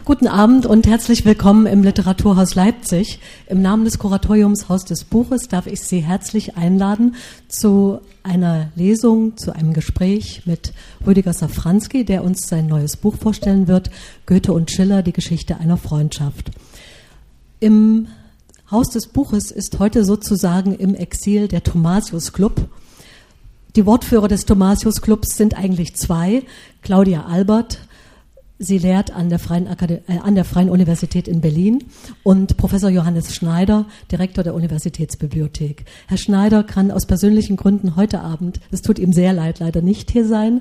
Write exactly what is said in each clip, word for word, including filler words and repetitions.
Guten Abend und herzlich willkommen im Literaturhaus Leipzig. Im Namen des Kuratoriums Haus des Buches darf ich Sie herzlich einladen zu einer Lesung, zu einem Gespräch mit Rüdiger Safranski, der uns sein neues Buch vorstellen wird, Goethe und Schiller, die Geschichte einer Freundschaft. Im Haus des Buches ist heute sozusagen im Exil der Thomasius Club. Die Wortführer des Thomasius Clubs sind eigentlich zwei, Claudia Albert. Sie lehrt an der, Freien Akade- äh, an der Freien Universität in Berlin und Professor Johannes Schneider, Direktor der Universitätsbibliothek. Herr Schneider kann aus persönlichen Gründen heute Abend, es tut ihm sehr leid, leider nicht hier sein.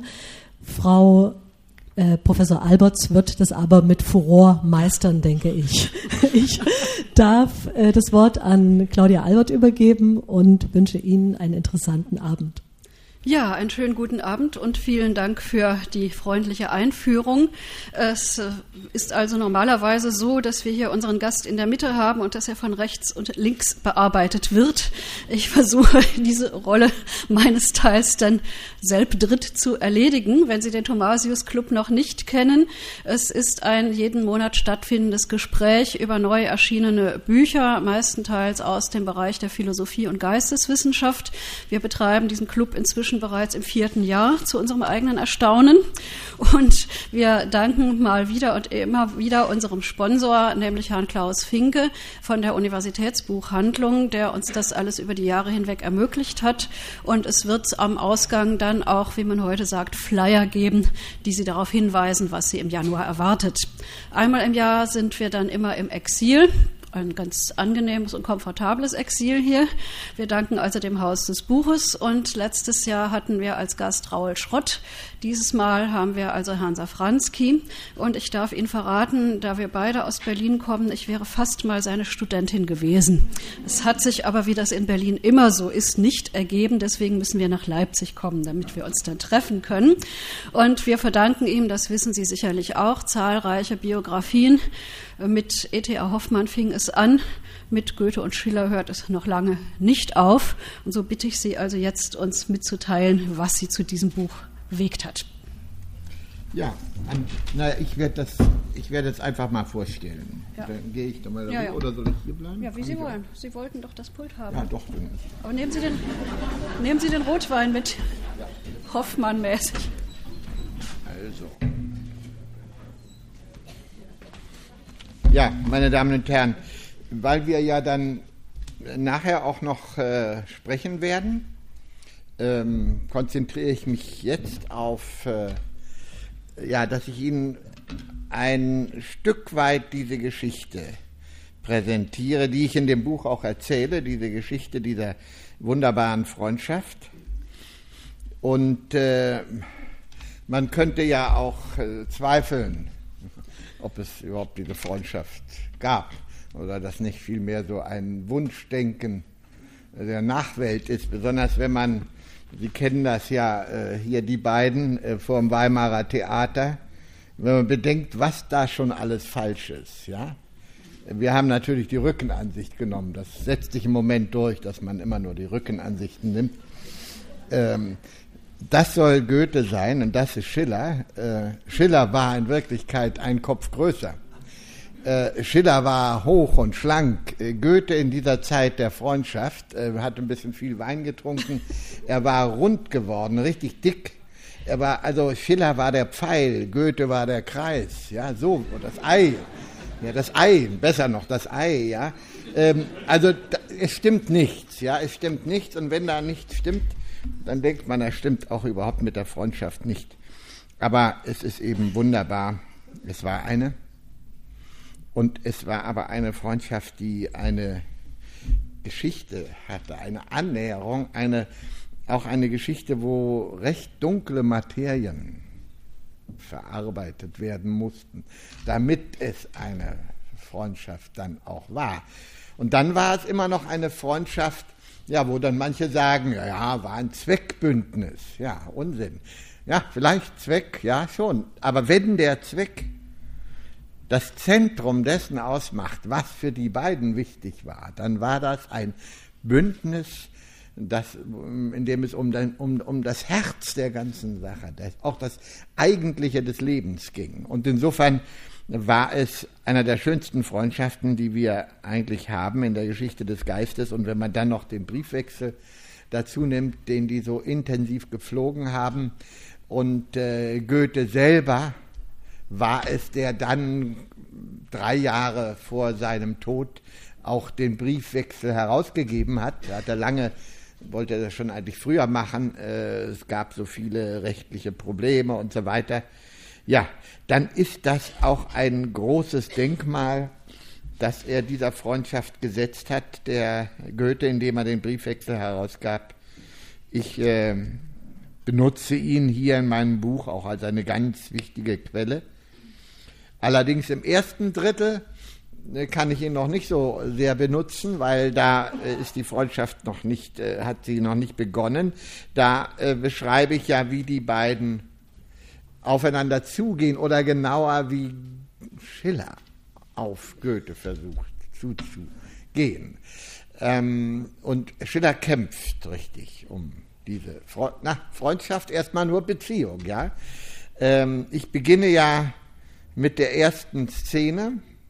Frau äh, Professor Alberts wird das aber mit Furor meistern, denke ich. Ich darf äh, das Wort an Claudia Albert übergeben und wünsche Ihnen einen interessanten Abend. Ja, einen schönen guten Abend und vielen Dank für die freundliche Einführung. Es ist also normalerweise so, dass wir hier unseren Gast in der Mitte haben und dass er von rechts und links bearbeitet wird. Ich versuche, diese Rolle meines Teils dann selbdritt zu erledigen, wenn Sie den Thomasius Club noch nicht kennen. Es ist ein jeden Monat stattfindendes Gespräch über neu erschienene Bücher, meistenteils aus dem Bereich der Philosophie und Geisteswissenschaft. Wir betreiben diesen Club inzwischen bereits im vierten Jahr zu unserem eigenen Erstaunen. Und wir danken mal wieder und immer wieder unserem Sponsor, nämlich Herrn Klaus Finke von der Universitätsbuchhandlung, der uns das alles über die Jahre hinweg ermöglicht hat. Und es wird am Ausgang dann auch, wie man heute sagt, Flyer geben, die Sie darauf hinweisen, was Sie im Januar erwartet. Einmal im Jahr sind wir dann immer im Exil. Ein ganz angenehmes und komfortables Exil hier. Wir danken also dem Haus des Buches und letztes Jahr hatten wir als Gast Raoul Schrott. Dieses Mal haben wir also Herrn Safranski und ich darf Ihnen verraten, da wir beide aus Berlin kommen, ich wäre fast mal seine Studentin gewesen. Es hat sich aber, wie das in Berlin immer so ist, nicht ergeben. Deswegen müssen wir nach Leipzig kommen, damit wir uns dann treffen können. Und wir verdanken ihm, das wissen Sie sicherlich auch, zahlreiche Biografien. Mit E T A Hoffmann fing es an, mit Goethe und Schiller hört es noch lange nicht auf. Und so bitte ich Sie also jetzt, uns mitzuteilen, was Sie zu diesem Buch bewegt hat. Ja, an, na, ich werde das, ich werde es einfach mal vorstellen. Ja. Dann gehe ich da mal ja, ja. Oder soll ich hier bleiben? Ja, wie Sie wollen. Sie wollten doch das Pult haben. Ja, doch. Aber nehmen Sie den, nehmen Sie den Rotwein mit, ja. Hoffmann-mäßig. Also. Ja, meine Damen und Herren, weil wir ja dann nachher auch noch äh, sprechen werden, ähm, konzentriere ich mich jetzt auf, äh, ja, dass ich Ihnen ein Stück weit diese Geschichte präsentiere, die ich in dem Buch auch erzähle, diese Geschichte dieser wunderbaren Freundschaft. Und äh, man könnte ja auch äh, zweifeln, ob es überhaupt diese Freundschaft gab oder das nicht vielmehr so ein Wunschdenken der Nachwelt ist, besonders wenn man, Sie kennen das ja äh, hier, die beiden äh, vor dem Weimarer Theater, wenn man bedenkt, was da schon alles falsch ist. Ja? Wir haben natürlich die Rückenansicht genommen, das setzt sich im Moment durch, dass man immer nur die Rückenansichten nimmt. Ähm, Das soll Goethe sein und das ist Schiller. Äh, Schiller war in Wirklichkeit ein Kopf größer. Äh, Schiller war hoch und schlank. Äh, Goethe in dieser Zeit der Freundschaft äh, hat ein bisschen viel Wein getrunken. Er war rund geworden, richtig dick. Er war, also Schiller war der Pfeil, Goethe war der Kreis. Ja, so, und das Ei. Ja, das Ei, besser noch, das Ei, ja. Ähm, also da, es stimmt nichts, ja, es stimmt nichts und wenn da nichts stimmt, dann denkt man, das stimmt auch überhaupt mit der Freundschaft nicht. Aber es ist eben wunderbar. Es war eine. Und es war aber eine Freundschaft, die eine Geschichte hatte, eine Annäherung, eine, auch eine Geschichte, wo recht dunkle Materien verarbeitet werden mussten, damit es eine Freundschaft dann auch war. Und dann war es immer noch eine Freundschaft, ja, wo dann manche sagen, ja, ja, war ein Zweckbündnis. Ja, Unsinn. Ja, vielleicht Zweck, ja, schon. Aber wenn der Zweck das Zentrum dessen ausmacht, was für die beiden wichtig war, dann war das ein Bündnis, das, in dem es um, den, um, um das Herz der ganzen Sache, das, auch das Eigentliche des Lebens ging. Und insofern war es einer der schönsten Freundschaften, die wir eigentlich haben in der Geschichte des Geistes. Und wenn man dann noch den Briefwechsel dazu nimmt, den die so intensiv gepflogen haben, und äh, Goethe selber war es, der dann drei Jahre vor seinem Tod auch den Briefwechsel herausgegeben hat. Da hat er lange, wollte er das schon eigentlich früher machen, äh, es gab so viele rechtliche Probleme und so weiter. Ja, dann ist das auch ein großes Denkmal, das er dieser Freundschaft gesetzt hat, der Goethe, indem er den Briefwechsel herausgab. Ich äh, benutze ihn hier in meinem Buch auch als eine ganz wichtige Quelle. Allerdings im ersten Drittel äh, kann ich ihn noch nicht so sehr benutzen, weil da äh, ist die Freundschaft noch nicht, äh, hat sie noch nicht begonnen. Da äh, beschreibe ich ja, wie die beiden aufeinander zugehen oder genauer, wie Schiller auf Goethe versucht zuzugehen. Ähm, und Schiller kämpft richtig um diese Fre- na, Freundschaft, erstmal nur Beziehung. Ja? Ähm, ich beginne ja mit der ersten Szene.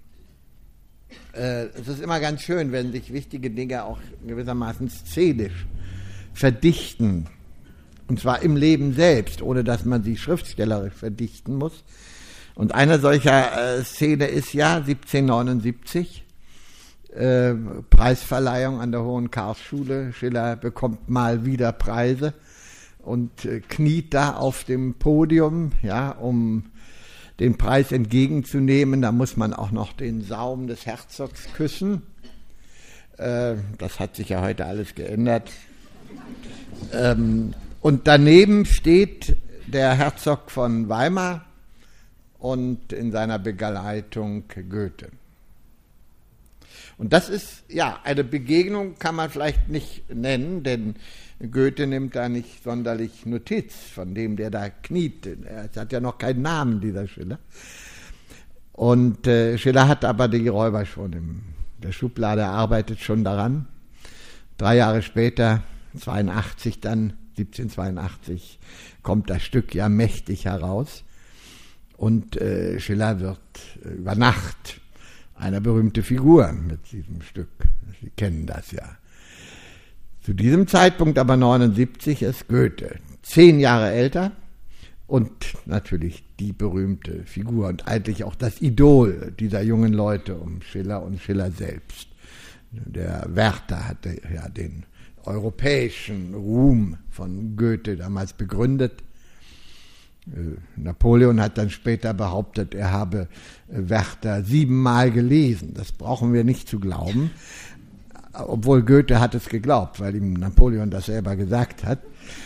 Äh, es ist immer ganz schön, wenn sich wichtige Dinge auch gewissermaßen szenisch verdichten. Und zwar im Leben selbst, ohne dass man sie schriftstellerisch verdichten muss. Und eine solcher äh, Szene ist ja siebzehnhundertneunundsiebzig, äh, Preisverleihung an der Hohen Karlsschule. Schiller bekommt mal wieder Preise und äh, kniet da auf dem Podium, ja, um den Preis entgegenzunehmen. Da muss man auch noch den Saum des Herzogs küssen. Äh, das hat sich ja heute alles geändert. Ähm, Und daneben steht der Herzog von Weimar und in seiner Begleitung Goethe. Und das ist, ja, eine Begegnung kann man vielleicht nicht nennen, denn Goethe nimmt da nicht sonderlich Notiz von dem, der da kniet. Er hat ja noch keinen Namen, dieser Schiller. Und äh, Schiller hat aber die Räuber schon in der Schublade, er arbeitet schon daran. Drei Jahre später, zweiundachtzig dann, siebzehnhundertzweiundachtzig, kommt das Stück ja mächtig heraus und äh, Schiller wird äh, über Nacht eine berühmte Figur mit diesem Stück. Sie kennen das ja. Zu diesem Zeitpunkt aber neunundsiebzig ist Goethe zehn Jahre älter und natürlich die berühmte Figur und eigentlich auch das Idol dieser jungen Leute um Schiller und Schiller selbst. Der Werther hatte ja den europäischen Ruhm von Goethe damals begründet. Napoleon hat dann später behauptet, er habe Werther siebenmal gelesen. Das brauchen wir nicht zu glauben, obwohl Goethe hat es geglaubt, weil ihm Napoleon das selber gesagt hat.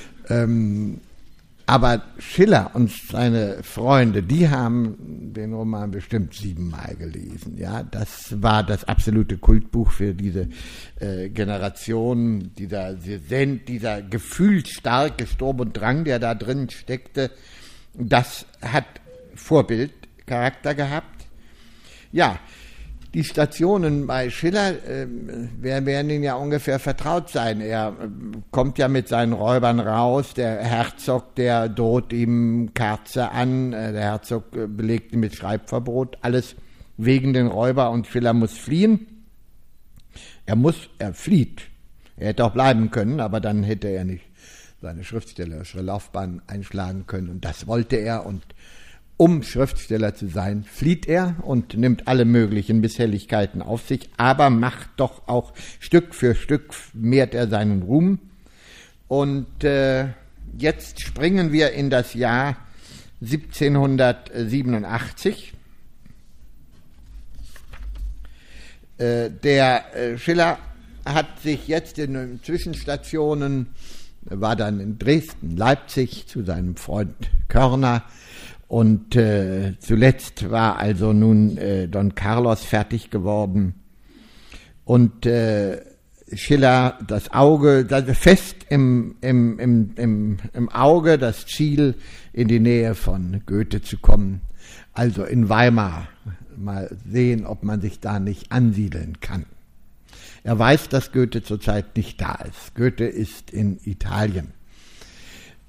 Aber Schiller und seine Freunde, die haben den Roman bestimmt siebenmal gelesen. Ja, das war das absolute Kultbuch für diese äh, Generation, dieser, dieser gefühlsstarke Sturm und Drang, der da drin steckte. Das hat Vorbildcharakter gehabt. Ja, die Stationen bei Schiller äh, werden Ihnen ja ungefähr vertraut sein. Er äh, kommt ja mit seinen Räubern raus. Der Herzog, der droht ihm Kerze an. Äh, der Herzog äh, belegt ihn mit Schreibverbot. Alles wegen den Räuber und Schiller muss fliehen. Er muss, er flieht. Er hätte auch bleiben können, aber dann hätte er nicht seine schriftstellerische Laufbahn einschlagen können. Und das wollte er. Und um Schriftsteller zu sein, flieht er und nimmt alle möglichen Misshelligkeiten auf sich, aber macht doch auch Stück für Stück, mehrt er seinen Ruhm. Und äh, jetzt springen wir in das Jahr siebzehnhundertsiebenundachtzig. Äh, der äh, Schiller hat sich jetzt in den Zwischenstationen, war dann in Dresden, Leipzig zu seinem Freund Körner. Und äh, zuletzt war also nun äh, Don Carlos fertig geworden und äh, Schiller das Auge, das fest im, im, im, im, im Auge, das Ziel, in die Nähe von Goethe zu kommen, also in Weimar, mal sehen, ob man sich da nicht ansiedeln kann. Er weiß, dass Goethe zurzeit nicht da ist. Goethe ist in Italien. Äh,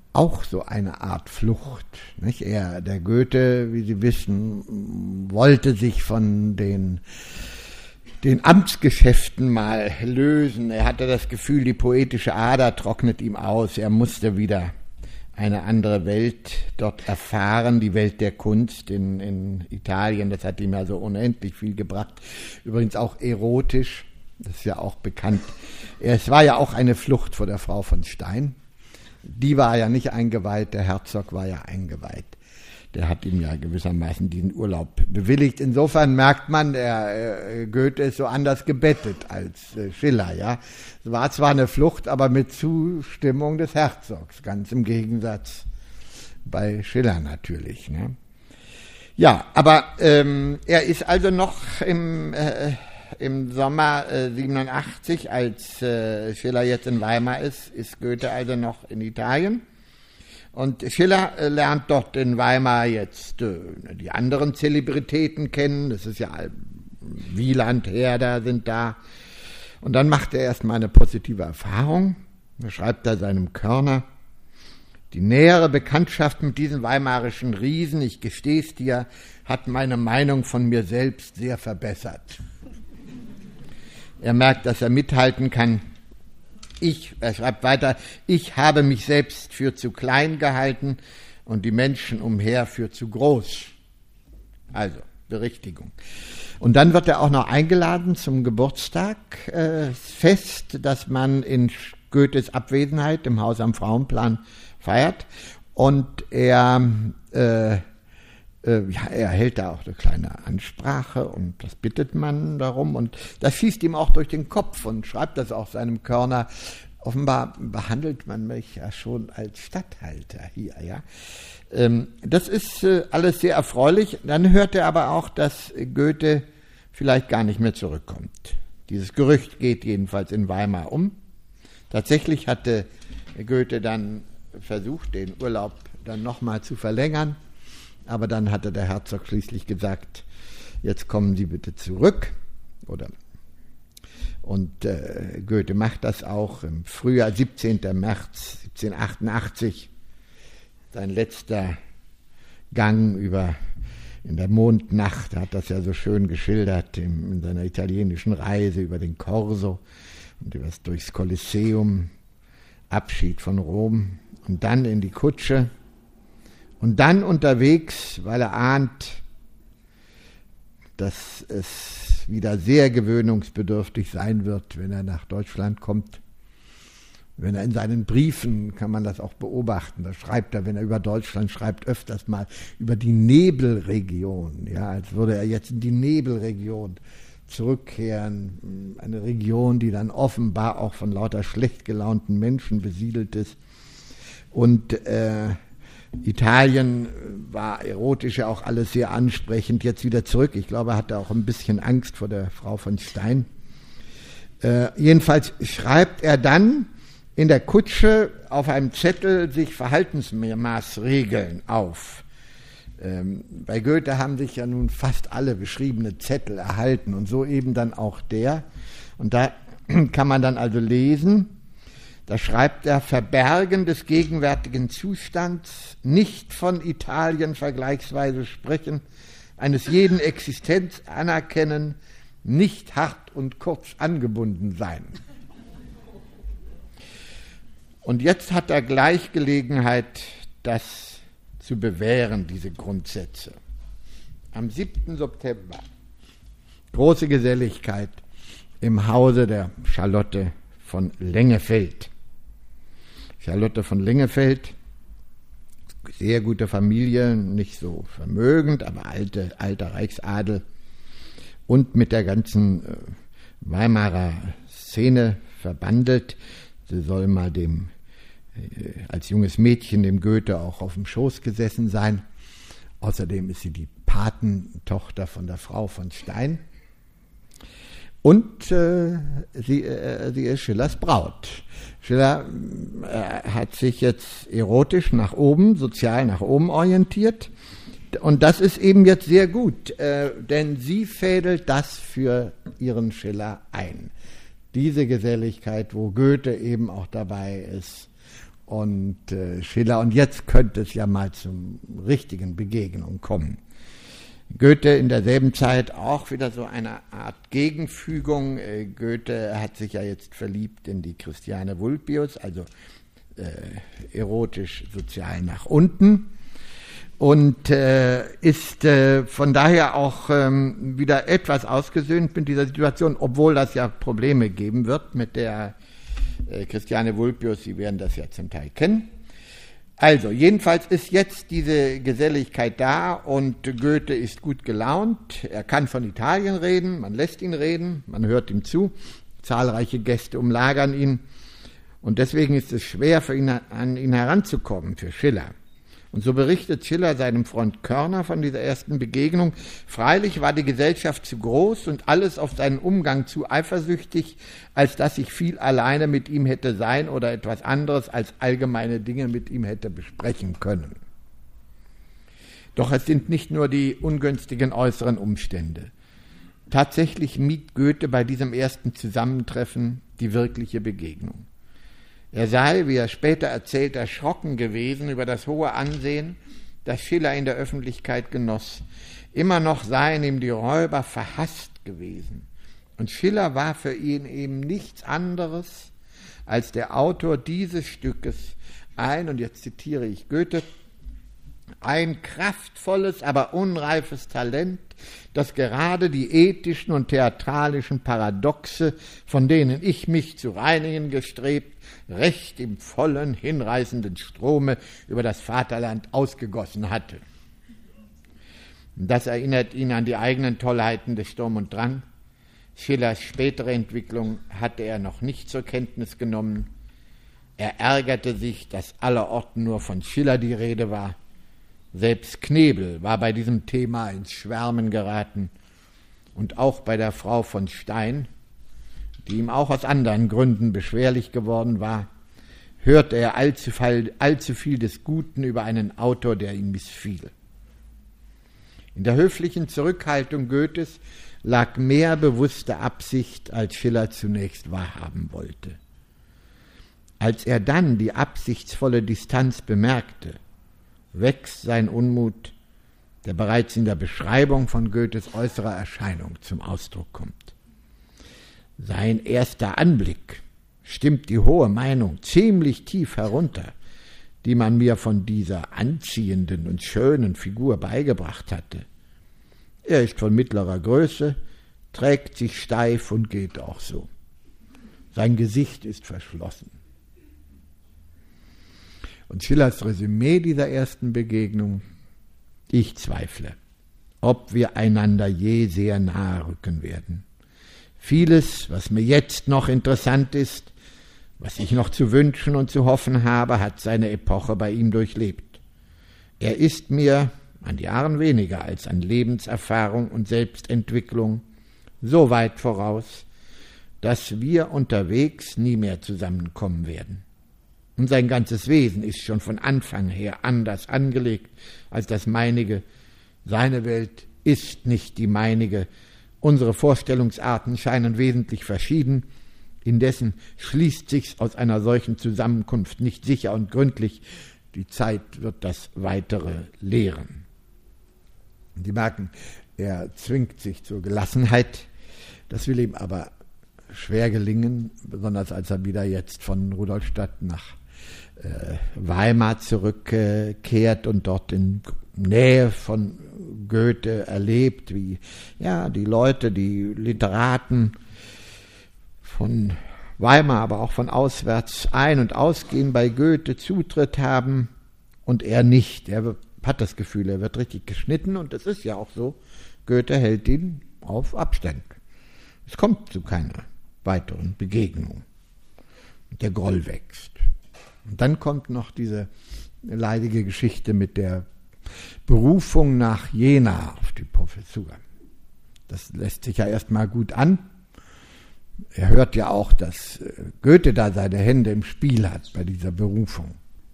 auch so eine Art Flucht. Nicht? Er, der Goethe, wie Sie wissen, wollte sich von den, den Amtsgeschäften mal lösen. Er hatte das Gefühl, die poetische Ader trocknet ihm aus. Er musste wieder eine andere Welt dort erfahren, die Welt der Kunst in, in Italien. Das hat ihm ja so unendlich viel gebracht. Übrigens auch erotisch, das ist ja auch bekannt. Es war ja auch eine Flucht vor der Frau von Stein. Die war ja nicht eingeweiht, der Herzog war ja eingeweiht. Der hat ihm ja gewissermaßen diesen Urlaub bewilligt. Insofern merkt man, der äh, Goethe ist so anders gebettet als äh, Schiller. Ja, es war zwar eine Flucht, aber mit Zustimmung des Herzogs, ganz im Gegensatz bei Schiller natürlich. Ne? Ja, aber ähm, er ist also noch im, äh, im Sommer äh, siebenundachtzig, als äh, Schiller jetzt in Weimar ist, ist Goethe also noch in Italien. Und Schiller äh, lernt dort in Weimar jetzt äh, die anderen Zelebritäten kennen. Das ist ja Wieland, Herder sind da. Und dann macht er erstmal eine positive Erfahrung. Da schreibt er seinem Körner: Die nähere Bekanntschaft mit diesen weimarischen Riesen, ich gestehe es dir, hat meine Meinung von mir selbst sehr verbessert. Er merkt, dass er mithalten kann. Ich, er schreibt weiter, ich habe mich selbst für zu klein gehalten und die Menschen umher für zu groß. Also, Berichtigung. Und dann wird er auch noch eingeladen zum Geburtstagsfest, äh, das man in Goethes Abwesenheit im Haus am Frauenplan feiert. Und er, äh, äh, ja, er hält da auch eine kleine Ansprache und das bittet man darum. Und das schießt ihm auch durch den Kopf und schreibt das auch seinem Körner. Offenbar behandelt man mich ja schon als Statthalter hier, ja. Ähm, das ist äh, alles sehr erfreulich. Dann hört er aber auch, dass Goethe vielleicht gar nicht mehr zurückkommt. Dieses Gerücht geht jedenfalls in Weimar um. Tatsächlich hatte Goethe dann versucht, den Urlaub dann nochmal zu verlängern. Aber dann hatte der Herzog schließlich gesagt, jetzt kommen Sie bitte zurück. Oder Und äh, Goethe macht das auch im Frühjahr, siebzehnten März siebzehnhundertachtundachtzig. Sein letzter Gang über in der Mondnacht, hat das ja so schön geschildert in, in seiner italienischen Reise über den Korso und über das, durchs Kolosseum, Abschied von Rom und dann in die Kutsche. Und dann unterwegs, weil er ahnt, dass es wieder sehr gewöhnungsbedürftig sein wird, wenn er nach Deutschland kommt. Wenn er in seinen Briefen, kann man das auch beobachten, da schreibt er, wenn er über Deutschland schreibt, öfters mal über die Nebelregion, ja, als würde er jetzt in die Nebelregion zurückkehren, eine Region, die dann offenbar auch von lauter schlecht gelaunten Menschen besiedelt ist. Und äh, Italien war erotisch ja auch alles sehr ansprechend, jetzt wieder zurück. Ich glaube, er hatte auch ein bisschen Angst vor der Frau von Stein. Äh, jedenfalls schreibt er dann in der Kutsche auf einem Zettel sich Verhaltensmaßregeln auf. Ähm, bei Goethe haben sich ja nun fast alle beschriebene Zettel erhalten und so eben dann auch der. Und da kann man dann also lesen, da schreibt er: Verbergen des gegenwärtigen Zustands, nicht von Italien vergleichsweise sprechen, eines jeden Existenz anerkennen, nicht hart und kurz angebunden sein. Und jetzt hat er gleich Gelegenheit, das zu bewähren, diese Grundsätze. Am siebten September, große Geselligkeit im Hause der Charlotte von Lengefeld. Charlotte von Lengefeld, sehr gute Familie, nicht so vermögend, aber alte, alter Reichsadel und mit der ganzen äh, Weimarer Szene verbandelt. Sie soll mal dem, äh, als junges Mädchen dem Goethe auch auf dem Schoß gesessen sein. Außerdem ist sie die Patentochter von der Frau von Stein. Und äh, sie, äh, sie ist Schillers Braut. Schiller äh, hat sich jetzt erotisch nach oben, sozial nach oben orientiert. Und das ist eben jetzt sehr gut, äh, denn sie fädelt das für ihren Schiller ein. Diese Geselligkeit, wo Goethe eben auch dabei ist und äh, Schiller. Und jetzt könnte es ja mal zum richtigen Begegnung kommen. Goethe in derselben Zeit auch wieder so eine Art Gegenfügung. Äh, Goethe hat sich ja jetzt verliebt in die Christiane Vulpius, also äh, erotisch sozial nach unten. Und äh, ist äh, von daher auch ähm, wieder etwas ausgesöhnt mit dieser Situation, obwohl das ja Probleme geben wird mit der äh, Christiane Vulpius. Sie werden das ja zum Teil kennen. Also, jedenfalls ist jetzt diese Geselligkeit da und Goethe ist gut gelaunt. Er kann von Italien reden, man lässt ihn reden, man hört ihm zu. Zahlreiche Gäste umlagern ihn. Und deswegen ist es schwer für ihn, an ihn heranzukommen, für Schiller. Und so berichtet Schiller seinem Freund Körner von dieser ersten Begegnung. Freilich war die Gesellschaft zu groß und alles auf seinen Umgang zu eifersüchtig, als dass ich viel alleine mit ihm hätte sein oder etwas anderes als allgemeine Dinge mit ihm hätte besprechen können. Doch es sind nicht nur die ungünstigen äußeren Umstände. Tatsächlich mied Goethe bei diesem ersten Zusammentreffen die wirkliche Begegnung. Er sei, wie er später erzählt, erschrocken gewesen über das hohe Ansehen, das Schiller in der Öffentlichkeit genoss. Immer noch seien ihm die Räuber verhasst gewesen. Und Schiller war für ihn eben nichts anderes als der Autor dieses Stückes, ein, und jetzt zitiere ich Goethe, ein kraftvolles, aber unreifes Talent, das gerade die ethischen und theatralischen Paradoxe, von denen ich mich zu reinigen gestrebt, recht im vollen, hinreißenden Strome über das Vaterland ausgegossen hatte. Das erinnert ihn an die eigenen Tollheiten des Sturm und Drang. Schillers spätere Entwicklung hatte er noch nicht zur Kenntnis genommen. Er ärgerte sich, dass allerorten nur von Schiller die Rede war. Selbst Knebel war bei diesem Thema ins Schwärmen geraten und auch bei der Frau von Stein, die ihm auch aus anderen Gründen beschwerlich geworden war, hörte er allzu viel, allzu viel des Guten über einen Autor, der ihm missfiel. In der höflichen Zurückhaltung Goethes lag mehr bewusste Absicht, als Schiller zunächst wahrhaben wollte. Als er dann die absichtsvolle Distanz bemerkte, wächst sein Unmut, der bereits in der Beschreibung von Goethes äußerer Erscheinung zum Ausdruck kommt. Sein erster Anblick stimmt die hohe Meinung ziemlich tief herunter, die man mir von dieser anziehenden und schönen Figur beigebracht hatte. Er ist von mittlerer Größe, trägt sich steif und geht auch so. Sein Gesicht ist verschlossen. Und Schillers Resümee dieser ersten Begegnung: Ich zweifle, ob wir einander je sehr nahe rücken werden. Vieles, was mir jetzt noch interessant ist, was ich noch zu wünschen und zu hoffen habe, hat seine Epoche bei ihm durchlebt. Er ist mir an Jahren weniger als an Lebenserfahrung und Selbstentwicklung so weit voraus, dass wir unterwegs nie mehr zusammenkommen werden. Und sein ganzes Wesen ist schon von Anfang her anders angelegt als das meinige. Seine Welt ist nicht die meinige. Unsere Vorstellungsarten scheinen wesentlich verschieden. Indessen schließt sich's aus einer solchen Zusammenkunft nicht sicher und gründlich. Die Zeit wird das Weitere lehren. Sie merken, er zwingt sich zur Gelassenheit. Das will ihm aber schwer gelingen, besonders als er wieder jetzt von Rudolstadt nach äh, Weimar zurückkehrt und dort in Nähe von Goethe erlebt, wie ja die Leute, die Literaten von Weimar, aber auch von auswärts ein- und ausgehen bei Goethe, Zutritt haben und er nicht. Er hat das Gefühl, er wird richtig geschnitten und es ist ja auch so, Goethe hält ihn auf Abstand. Es kommt zu keiner weiteren Begegnung. Der Groll wächst. Und dann kommt noch diese leidige Geschichte mit der Berufung nach Jena auf die Professur. Das lässt sich ja erstmal gut an. Er hört ja auch, dass Goethe da seine Hände im Spiel hat bei dieser Berufung.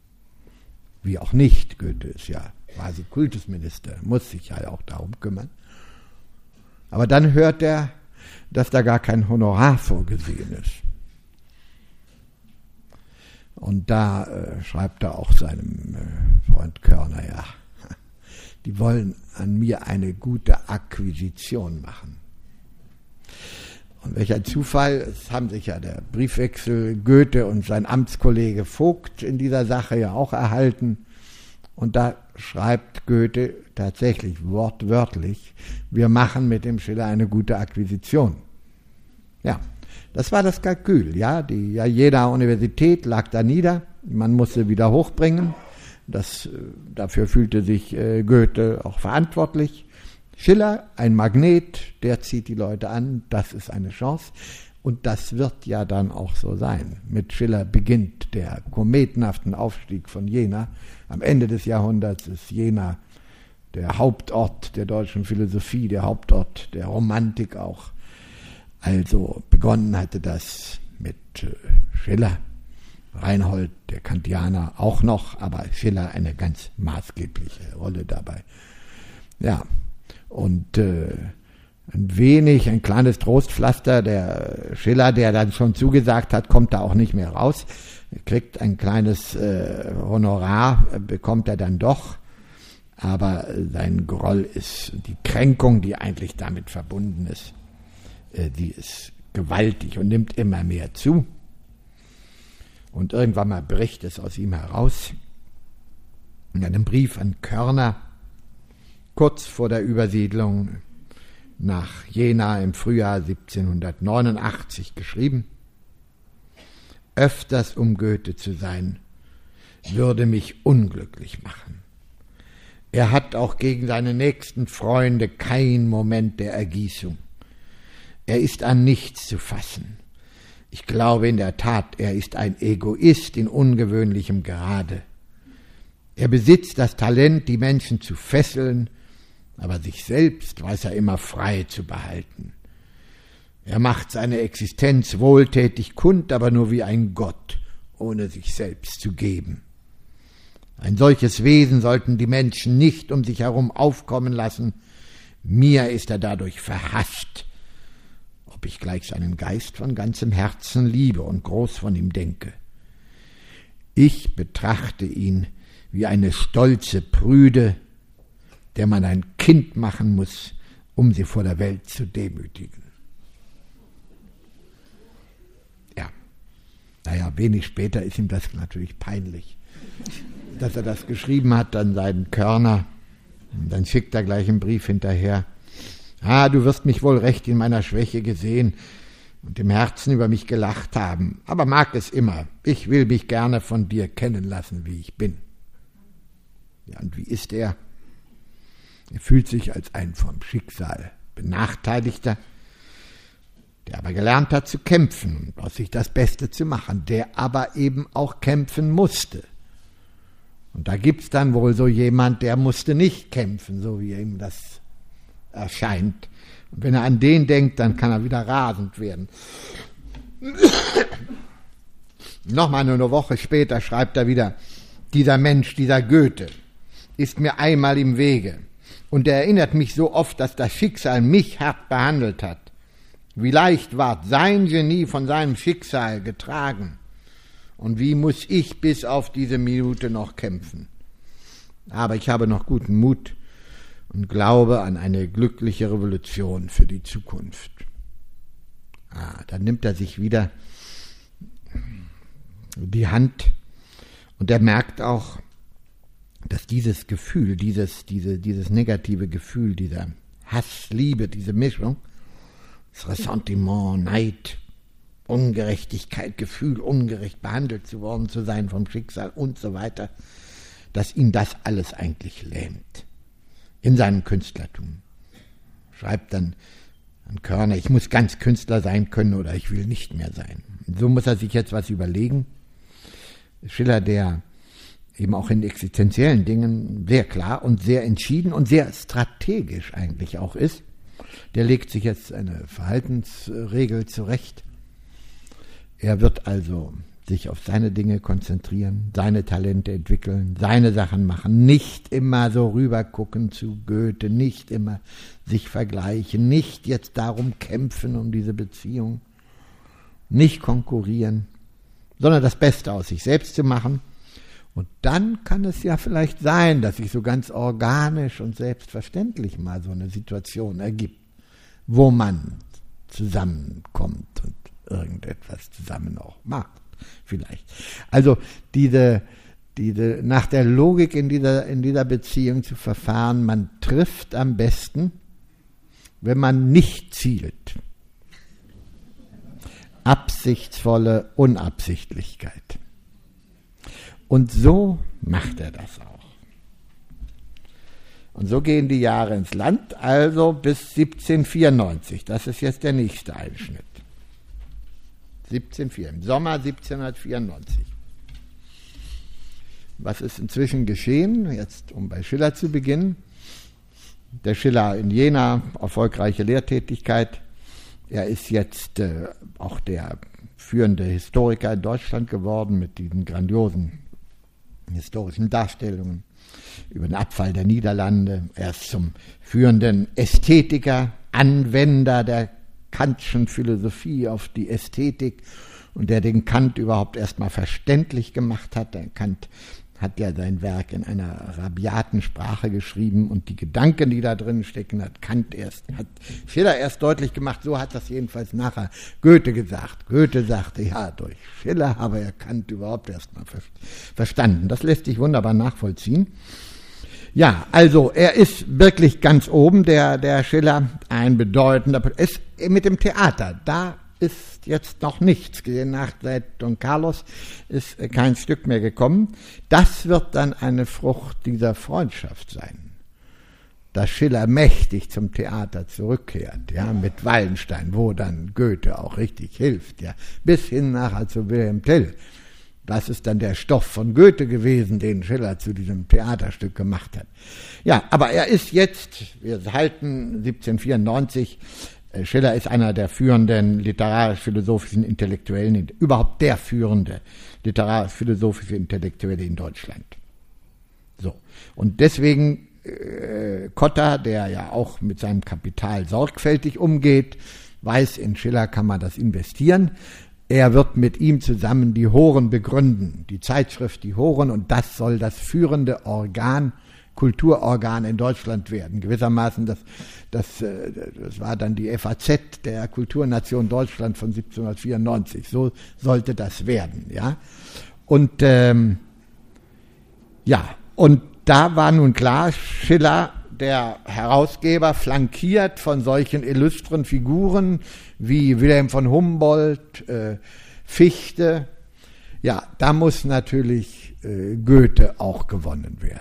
Wie auch nicht, Goethe ist ja quasi Kultusminister, muss sich ja auch darum kümmern. Aber dann hört er, dass da gar kein Honorar vorgesehen ist. Und da äh, schreibt er auch seinem äh, Freund Körner, ja, die wollen an mir eine gute Akquisition machen. Und welcher Zufall, es haben sich ja der Briefwechsel Goethe und sein Amtskollege Vogt in dieser Sache ja auch erhalten. Und da schreibt Goethe tatsächlich wortwörtlich, wir machen mit dem Schiller eine gute Akquisition. Ja, das war das Kalkül, ja, die ja, jede Universität lag da nieder, man musste wieder hochbringen, das, dafür fühlte sich äh, Goethe auch verantwortlich. Schiller, ein Magnet, der zieht die Leute an, das ist eine Chance. Und das wird ja dann auch so sein. Mit Schiller beginnt der kometenhaften Aufstieg von Jena. Am Ende des Jahrhunderts ist Jena der Hauptort der deutschen Philosophie, der Hauptort der Romantik auch. Also begonnen hatte das mit Schiller, Reinhold, der Kantianer auch noch, aber Schiller eine ganz maßgebliche Rolle dabei. Ja, und äh, ein wenig, ein kleines Trostpflaster, der Schiller, der dann schon zugesagt hat, kommt da auch nicht mehr raus, er kriegt ein kleines äh, Honorar, bekommt er dann doch, aber sein Groll ist, die Kränkung, die eigentlich damit verbunden ist, äh, die ist gewaltig und nimmt immer mehr zu. Und irgendwann mal bricht es aus ihm heraus. In einem Brief an Körner, kurz vor der Übersiedlung nach Jena im Frühjahr siebzehnhundertneunundachtzig geschrieben: Öfters um Goethe zu sein, würde mich unglücklich machen. Er hat auch gegen seine nächsten Freunde keinen Moment der Ergießung. Er ist an nichts zu fassen. Ich glaube in der Tat, er ist ein Egoist in ungewöhnlichem Grade. Er besitzt das Talent, die Menschen zu fesseln, aber sich selbst weiß er immer frei zu behalten. Er macht seine Existenz wohltätig kund, aber nur wie ein Gott, ohne sich selbst zu geben. Ein solches Wesen sollten die Menschen nicht um sich herum aufkommen lassen. Mir ist er dadurch verhasst, ob ich gleich seinen Geist von ganzem Herzen liebe und groß von ihm denke. Ich betrachte ihn wie eine stolze Prüde, der man ein Kind machen muss, um sie vor der Welt zu demütigen. Ja, naja, wenig später ist ihm das natürlich peinlich, dass er das geschrieben hat an seinen Körner. Und dann schickt er gleich einen Brief hinterher. Ah, du wirst mich wohl recht in meiner Schwäche gesehen und im Herzen über mich gelacht haben, aber mag es immer. Ich will mich gerne von dir kennen lassen, wie ich bin. Ja, und wie ist er? Er fühlt sich als ein vom Schicksal Benachteiligter, der aber gelernt hat zu kämpfen und aus sich das Beste zu machen, der aber eben auch kämpfen musste. Und da gibt's dann wohl so jemand, der musste nicht kämpfen, so wie ihm das erscheint. Und wenn er an den denkt, dann kann er wieder rasend werden. Nochmal nur eine Woche später schreibt er wieder: Dieser Mensch, dieser Goethe, ist mir einmal im Wege. Und er erinnert mich so oft, dass das Schicksal mich hart behandelt hat. Wie leicht ward sein Genie von seinem Schicksal getragen. Und wie muss ich bis auf diese Minute noch kämpfen? Aber ich habe noch guten Mut und glaube an eine glückliche Revolution für die Zukunft. Ah, dann nimmt er sich wieder die Hand und er merkt auch, dass dieses Gefühl, dieses, diese, dieses negative Gefühl, dieser Hass, Liebe, diese Mischung, das Ressentiment, Neid, Ungerechtigkeit, Gefühl, ungerecht behandelt zu worden zu sein vom Schicksal und so weiter, dass ihn das alles eigentlich lähmt. In seinem Künstlertum. Schreibt dann an Körner: Ich muss ganz Künstler sein können oder ich will nicht mehr sein. Und so muss er sich jetzt was überlegen. Schiller, der eben auch in existenziellen Dingen sehr klar und sehr entschieden und sehr strategisch eigentlich auch ist, der legt sich jetzt eine Verhaltensregel zurecht. Er wird also sich auf seine Dinge konzentrieren, seine Talente entwickeln, seine Sachen machen, nicht immer so rübergucken zu Goethe, nicht immer sich vergleichen, nicht jetzt darum kämpfen um diese Beziehung, nicht konkurrieren, sondern das Beste aus sich selbst zu machen. Und dann kann es ja vielleicht sein, dass sich so ganz organisch und selbstverständlich mal so eine Situation ergibt, wo man zusammenkommt und irgendetwas zusammen auch macht, vielleicht. Also diese, diese, nach der Logik in dieser, in dieser Beziehung zu verfahren, man trifft am besten, wenn man nicht zielt. Absichtsvolle Unabsichtlichkeit. Und so macht er das auch. Und so gehen die Jahre ins Land, also bis siebzehnhundertvierundneunzig. Das ist jetzt der nächste Einschnitt. siebzehnhundertvier, im Sommer siebzehnhundertvierundneunzig. Was ist inzwischen geschehen? Jetzt, um bei Schiller zu beginnen. Der Schiller in Jena, erfolgreiche Lehrtätigkeit. Er ist jetzt äh, auch der führende Historiker in Deutschland geworden mit diesen grandiosen historischen Darstellungen über den Abfall der Niederlande. Er ist zum führenden Ästhetiker, Anwender der Kantschen Philosophie auf die Ästhetik und der den Kant überhaupt erstmal verständlich gemacht hat. Der Kant hat ja sein Werk in einer rabiaten Sprache geschrieben und die Gedanken, die da drin stecken, hat Kant erst, hat Schiller erst deutlich gemacht, so hat das jedenfalls nachher Goethe gesagt. Goethe sagte, ja, durch Schiller habe er Kant überhaupt erst mal ver- verstanden. Das lässt sich wunderbar nachvollziehen. Ja, also er ist wirklich ganz oben, der, der Schiller, ein bedeutender, ist mit dem Theater, da ist jetzt noch nichts. Nach seit Don Carlos ist kein Stück mehr gekommen. Das wird dann eine Frucht dieser Freundschaft sein. Dass Schiller mächtig zum Theater zurückkehrt, ja, mit Wallenstein, wo dann Goethe auch richtig hilft, ja, bis hin nachher zu Wilhelm Tell. Das ist dann der Stoff von Goethe gewesen, den Schiller zu diesem Theaterstück gemacht hat. Ja, aber er ist jetzt, wir halten siebzehnhundertvierundneunzig, Schiller ist einer der führenden literarisch-philosophischen Intellektuellen, überhaupt der führende literarisch-philosophische Intellektuelle in Deutschland. So. Und deswegen äh, Cotta, der ja auch mit seinem Kapital sorgfältig umgeht, weiß, in Schiller kann man das investieren. Er wird mit ihm zusammen die Horen begründen, die Zeitschrift Die Horen, und das soll das führende Organ, Kulturorgan in Deutschland werden. Gewissermaßen, das, das, das war dann die F A Z der Kulturnation Deutschland von siebzehnhundertvierundneunzig. So sollte das werden, ja. Und ähm, ja, und da war nun klar, Schiller, der Herausgeber, flankiert von solchen illustren Figuren wie Wilhelm von Humboldt, äh, Fichte. Ja, da muss natürlich äh, Goethe auch gewonnen werden.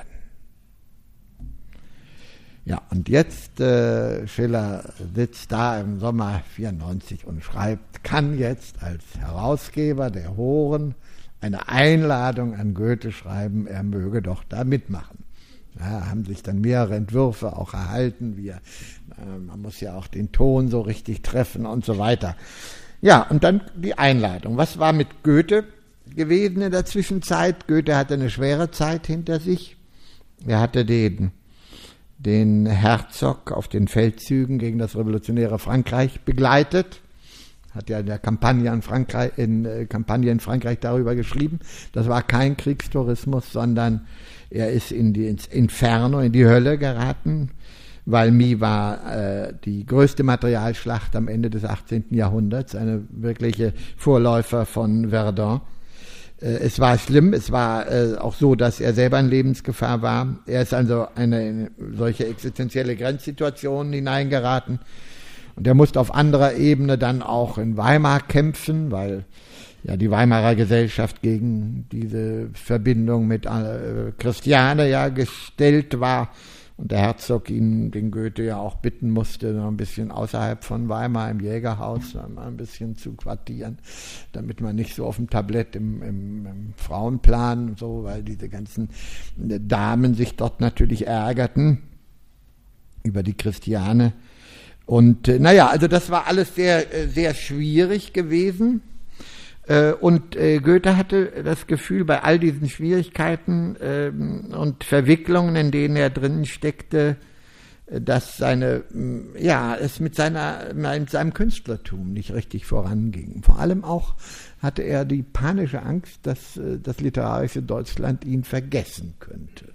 Ja, und jetzt, äh, Schiller sitzt da im Sommer vierundneunzig und schreibt, kann jetzt als Herausgeber der Horen eine Einladung an Goethe schreiben, er möge doch da mitmachen. Ja, haben sich dann mehrere Entwürfe auch erhalten, wie er, äh, man muss ja auch den Ton so richtig treffen und so weiter. Ja, und dann die Einladung. Was war mit Goethe gewesen in der Zwischenzeit? Goethe hatte eine schwere Zeit hinter sich. Er hatte den den Herzog auf den Feldzügen gegen das revolutionäre Frankreich begleitet, hat ja in der Kampagne in Frankreich, in, äh, Kampagne in Frankreich darüber geschrieben. Das war kein Kriegstourismus, sondern er ist in die, ins Inferno, in die Hölle geraten. Valmy war äh, die größte Materialschlacht am Ende des achtzehnten Jahrhunderts, eine wirkliche Vorläufer von Verdun. Es war schlimm, es war äh, auch so, dass er selber in Lebensgefahr war. Er ist also eine, eine solche existenzielle Grenzsituation hineingeraten. Und er musste auf anderer Ebene dann auch in Weimar kämpfen, weil ja die Weimarer Gesellschaft gegen diese Verbindung mit äh, Christiane ja gestellt war. Und der Herzog ihn, den Goethe ja auch bitten musste, noch ein bisschen außerhalb von Weimar im Jägerhaus mal ein bisschen zu quartieren, damit man nicht so auf dem Tablett im, im, im Frauenplan und so, weil diese ganzen Damen sich dort natürlich ärgerten über die Christiane. Und äh, naja, also das war alles sehr, sehr schwierig gewesen. Und äh, Goethe hatte das Gefühl, bei all diesen Schwierigkeiten ähm, und Verwicklungen, in denen er drin steckte, dass seine, ja, es mit seiner, mit seinem Künstlertum nicht richtig voranging. Vor allem auch hatte er die panische Angst, dass das literarische Deutschland ihn vergessen könnte.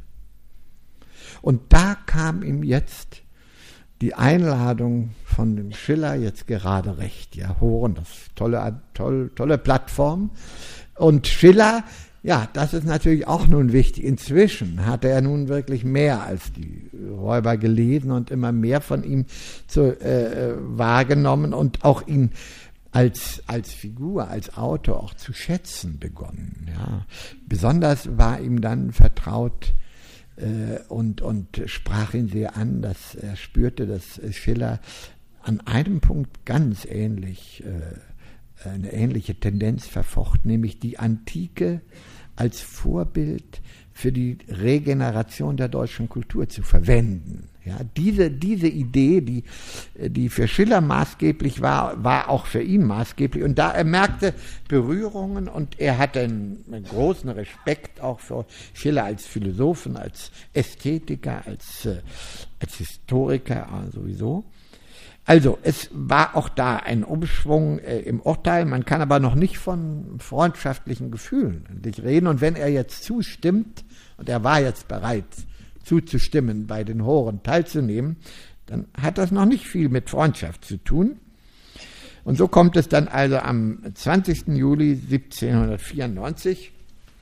Und da kam ihm jetzt die Einladung von dem Schiller jetzt gerade recht. Ja, Horen, das tolle, tolle, tolle Plattform. Und Schiller, ja, das ist natürlich auch nun wichtig. Inzwischen hatte er nun wirklich mehr als die Räuber gelesen und immer mehr von ihm zu, äh, wahrgenommen und auch ihn als, als Figur, als Autor auch zu schätzen begonnen. Ja. Besonders war ihm dann vertraut äh, und, und sprach ihn sehr an, dass er spürte, dass Schiller an einem Punkt ganz ähnlich äh, eine ähnliche Tendenz verfocht, nämlich die Antike als Vorbild für die Regeneration der deutschen Kultur zu verwenden. Ja, diese, diese Idee, die, die für Schiller maßgeblich war, war auch für ihn maßgeblich. Und da er merkte Berührungen und er hatte einen, einen großen Respekt auch für Schiller als Philosophen, als Ästhetiker, als, als Historiker sowieso. Also, es war auch da ein Umschwung äh, im Urteil. Man kann aber noch nicht von freundschaftlichen Gefühlen reden. Und wenn er jetzt zustimmt, und er war jetzt bereit zuzustimmen, bei den Horen teilzunehmen, dann hat das noch nicht viel mit Freundschaft zu tun. Und so kommt es dann also am zwanzigsten Juli siebzehnhundertvierundneunzig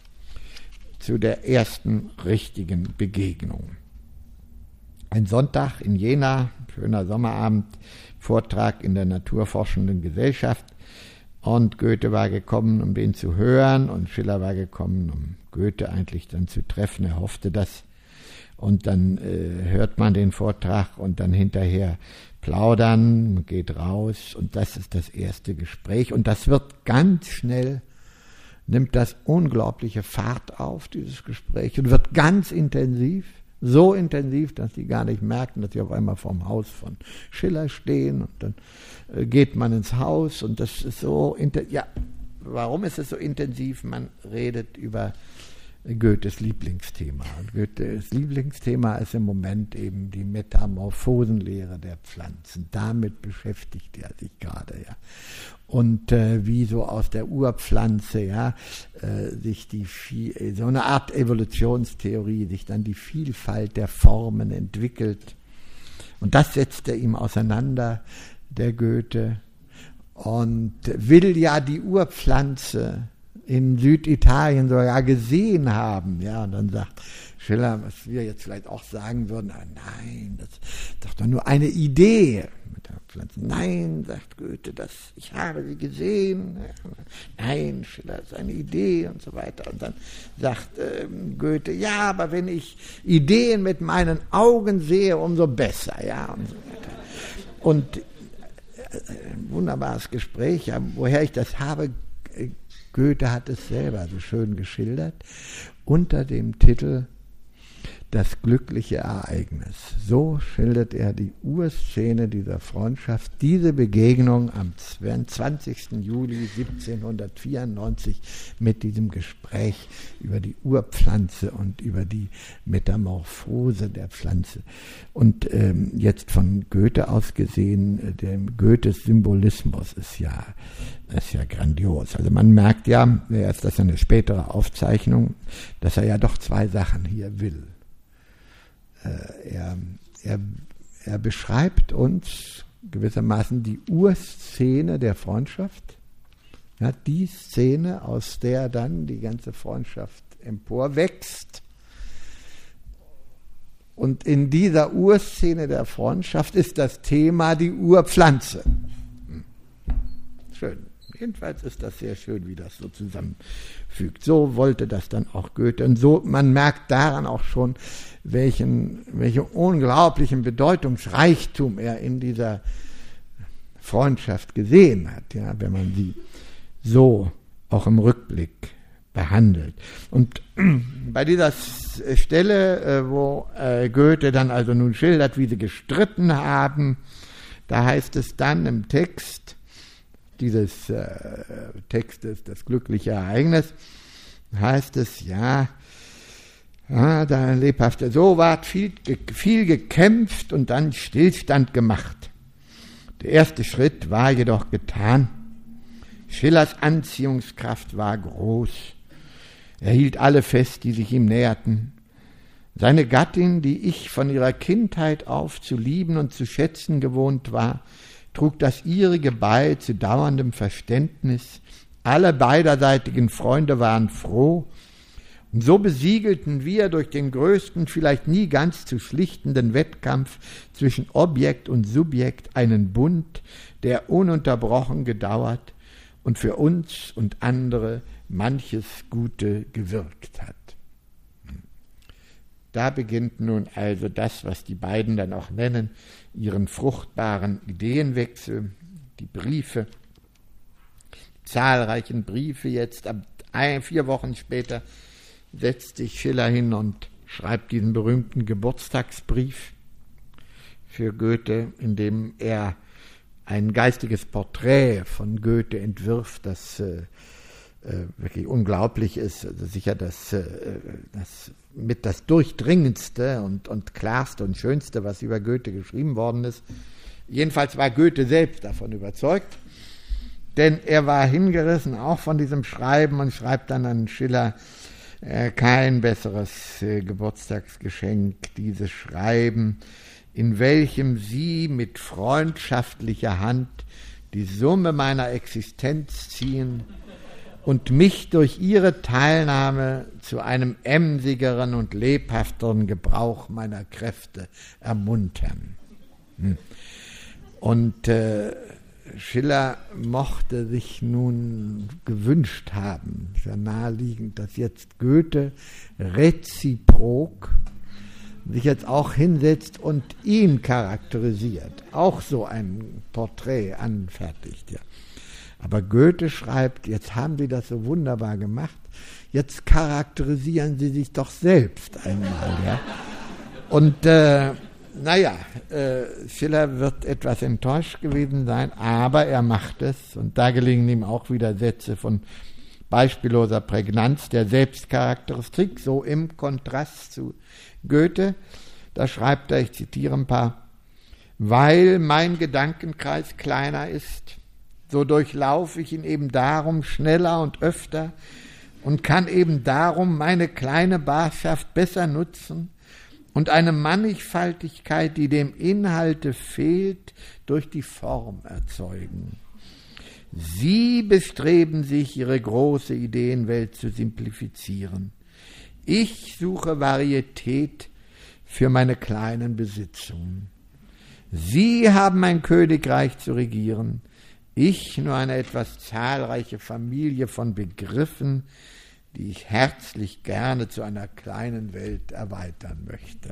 zu der ersten richtigen Begegnung. Ein Sonntag in Jena, schöner Sommerabend, Vortrag in der Naturforschenden Gesellschaft. Und Goethe war gekommen, um den zu hören, und Schiller war gekommen, um Goethe eigentlich dann zu treffen. Er hoffte das. Und dann äh, hört man den Vortrag und dann hinterher plaudern, geht raus. Und das ist das erste Gespräch. Und das wird ganz schnell, nimmt das unglaubliche Fahrt auf, dieses Gespräch, und wird ganz intensiv. So intensiv, dass sie gar nicht merken, dass sie auf einmal vorm Haus von Schiller stehen, und dann äh, geht man ins Haus und das ist so intensiv. Ja, warum ist es so intensiv? Man redet über Goethes Lieblingsthema. Und Goethes Lieblingsthema ist im Moment eben die Metamorphosenlehre der Pflanzen. Damit beschäftigt er sich gerade, ja. Und äh, wie so aus der Urpflanze, ja, äh, sich die so eine Art Evolutionstheorie, sich dann die Vielfalt der Formen entwickelt. Und das setzt er ihm auseinander, der Goethe, und will ja die Urpflanze in Süditalien sogar gesehen haben, ja, und dann sagt Schiller, was wir jetzt vielleicht auch sagen würden, ah, nein, das ist doch nur eine Idee mit der Pflanze. Nein, sagt Goethe, das, ich habe sie gesehen. Nein, Schiller, das ist eine Idee und so weiter. Und dann sagt äh, Goethe, ja, aber wenn ich Ideen mit meinen Augen sehe, umso besser, ja, und so weiter. Und äh, ein wunderbares Gespräch, ja, woher ich das habe. Goethe hat es selber so schön geschildert, unter dem Titel Das glückliche Ereignis. So schildert er die Urszene dieser Freundschaft, diese Begegnung am zwanzigsten Juli siebzehnhundertvierundneunzig mit diesem Gespräch über die Urpflanze und über die Metamorphose der Pflanze. Und ähm, jetzt von Goethe aus gesehen, der Goethes Symbolismus ist ja, ist ja grandios. Also man merkt ja, erst das ist eine spätere Aufzeichnung, dass er ja doch zwei Sachen hier will. Er, er, er beschreibt uns gewissermaßen die Urszene der Freundschaft, ja, die Szene, aus der dann die ganze Freundschaft emporwächst. Und in dieser Urszene der Freundschaft ist das Thema die Urpflanze. Schön. Jedenfalls ist das sehr schön, wie das so zusammenfügt. So wollte das dann auch Goethe. Und so, man merkt daran auch schon, welchen, welchen unglaublichen Bedeutungsreichtum er in dieser Freundschaft gesehen hat, ja, wenn man sie so auch im Rückblick behandelt. Und bei dieser Stelle, wo Goethe dann also nun schildert, wie sie gestritten haben, da heißt es dann im Text dieses äh, Textes, das glückliche Ereignis, heißt es, ja, Ja, da lebhafte. So ward viel, viel gekämpft und dann Stillstand gemacht. Der erste Schritt war jedoch getan. Schillers Anziehungskraft war groß. Er hielt alle fest, die sich ihm näherten. Seine Gattin, die ich von ihrer Kindheit auf zu lieben und zu schätzen gewohnt war, trug das ihrige bei zu dauerndem Verständnis. Alle beiderseitigen Freunde waren froh. Und so besiegelten wir durch den größten, vielleicht nie ganz zu schlichtenden Wettkampf zwischen Objekt und Subjekt einen Bund, der ununterbrochen gedauert und für uns und andere manches Gute gewirkt hat. Da beginnt nun also das, was die beiden dann auch nennen, ihren fruchtbaren Ideenwechsel, die Briefe, zahlreichen Briefe jetzt, ab ein, vier Wochen später setzt sich Schiller hin und schreibt diesen berühmten Geburtstagsbrief für Goethe, in dem er ein geistiges Porträt von Goethe entwirft, das äh, äh, wirklich unglaublich ist, also sicher das, äh, das mit das durchdringendste und, und klarste und schönste, was über Goethe geschrieben worden ist. Jedenfalls war Goethe selbst davon überzeugt, denn er war hingerissen auch von diesem Schreiben und schreibt dann an Schiller, äh, kein besseres äh, Geburtstagsgeschenk, dieses Schreiben, in welchem Sie mit freundschaftlicher Hand die Summe meiner Existenz ziehen und mich durch Ihre Teilnahme zu einem emsigeren und lebhafteren Gebrauch meiner Kräfte ermuntern. Hm. Und äh, Schiller mochte sich nun gewünscht haben, sehr naheliegend, dass jetzt Goethe reziprok sich jetzt auch hinsetzt und ihn charakterisiert, auch so ein Porträt anfertigt. Ja. Aber Goethe schreibt, jetzt haben Sie das so wunderbar gemacht, jetzt charakterisieren Sie sich doch selbst einmal. Ja. Und äh, naja, äh, Schiller wird etwas enttäuscht gewesen sein, aber er macht es, und da gelingen ihm auch wieder Sätze von beispielloser Prägnanz der Selbstcharakteristik, so im Kontrast zu Goethe. Da schreibt er, ich zitiere ein paar, weil mein Gedankenkreis kleiner ist, so durchlaufe ich ihn eben darum schneller und öfter und kann eben darum meine kleine Barschaft besser nutzen und eine Mannigfaltigkeit, die dem Inhalte fehlt, durch die Form erzeugen. Sie bestreben sich, ihre große Ideenwelt zu simplifizieren. Ich suche Varietät für meine kleinen Besitzungen. Sie haben ein Königreich zu regieren, ich nur eine etwas zahlreiche Familie von Begriffen, die ich herzlich gerne zu einer kleinen Welt erweitern möchte.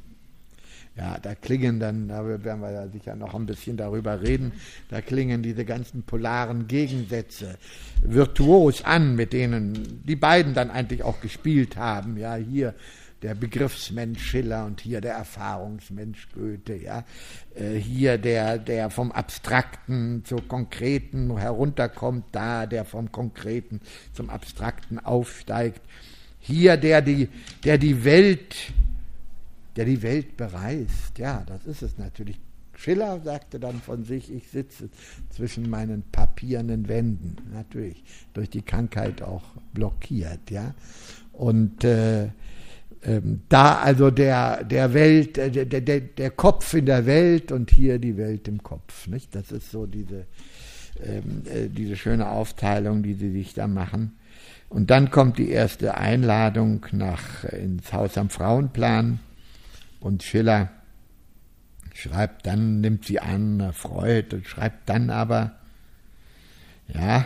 Ja, da klingen dann, da werden wir ja sicher noch ein bisschen darüber reden, da klingen diese ganzen polaren Gegensätze virtuos an, mit denen die beiden dann eigentlich auch gespielt haben. Ja, hier der Begriffsmensch Schiller und hier der Erfahrungsmensch Goethe. Ja, äh, hier der, der vom Abstrakten zum Konkreten herunterkommt, da der vom Konkreten zum Abstrakten aufsteigt. Hier der die, der die Welt der die Welt bereist. Ja, das ist es natürlich. Schiller sagte dann von sich, ich sitze zwischen meinen papiernen Wänden, natürlich durch die Krankheit auch blockiert. Ja, und äh, ähm, da also der, der Welt, der, der, der Kopf in der Welt und hier die Welt im Kopf. Nicht? Das ist so diese, ähm, äh, diese schöne Aufteilung, die sie sich da machen. Und dann kommt die erste Einladung nach ins Haus am Frauenplan. Und Schiller schreibt dann, nimmt sie an, erfreut und schreibt dann aber, ja,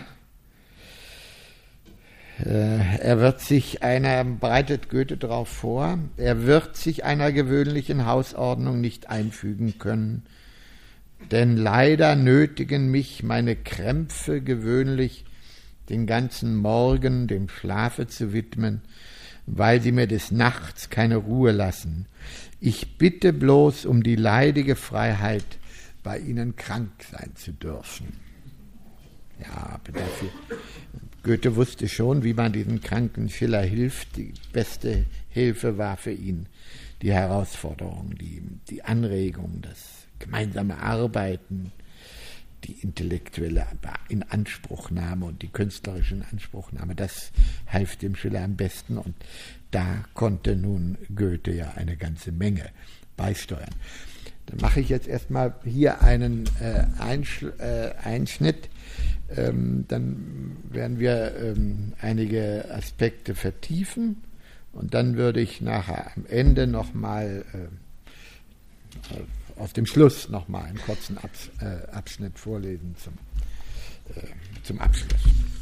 äh, er wird sich einer, bereitet Goethe darauf vor, er wird sich einer gewöhnlichen Hausordnung nicht einfügen können, denn leider nötigen mich meine Krämpfe gewöhnlich, den ganzen Morgen dem Schlafe zu widmen, weil sie mir des Nachts keine Ruhe lassen. Ich bitte bloß um die leidige Freiheit, bei Ihnen krank sein zu dürfen. Ja, aber dafür Goethe wusste schon, wie man diesen kranken Schiller hilft. Die beste Hilfe war für ihn die Herausforderung, die, die Anregung, das gemeinsame Arbeiten, die intellektuelle Inanspruchnahme und die künstlerische Inanspruchnahme. Das half dem Schiller am besten und da konnte nun Goethe ja eine ganze Menge beisteuern. Dann mache ich jetzt erstmal hier einen äh, Einschl- äh, Einschnitt. Ähm, dann werden wir ähm, einige Aspekte vertiefen und dann würde ich nachher am Ende nochmal äh, auf dem Schluss nochmal einen kurzen Abs- äh, Abschnitt vorlesen zum, äh, zum Abschluss.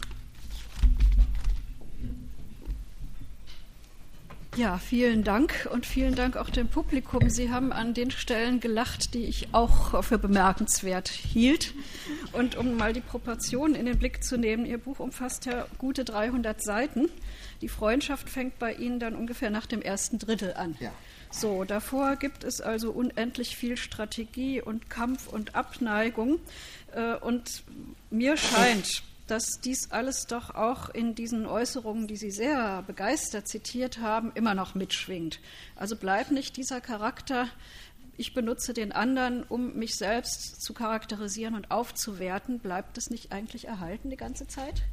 Ja, vielen Dank und vielen Dank auch dem Publikum. Sie haben an den Stellen gelacht, die ich auch für bemerkenswert hielt. Und um mal die Proportionen in den Blick zu nehmen, Ihr Buch umfasst ja gute dreihundert Seiten. Die Freundschaft fängt bei Ihnen dann ungefähr nach dem ersten Drittel an. Ja. So, davor gibt es also unendlich viel Strategie und Kampf und Abneigung. Und mir scheint, dass dies alles doch auch in diesen Äußerungen, die Sie sehr begeistert zitiert haben, immer noch mitschwingt. Also bleibt nicht dieser Charakter, ich benutze den anderen, um mich selbst zu charakterisieren und aufzuwerten, bleibt es nicht eigentlich erhalten die ganze Zeit?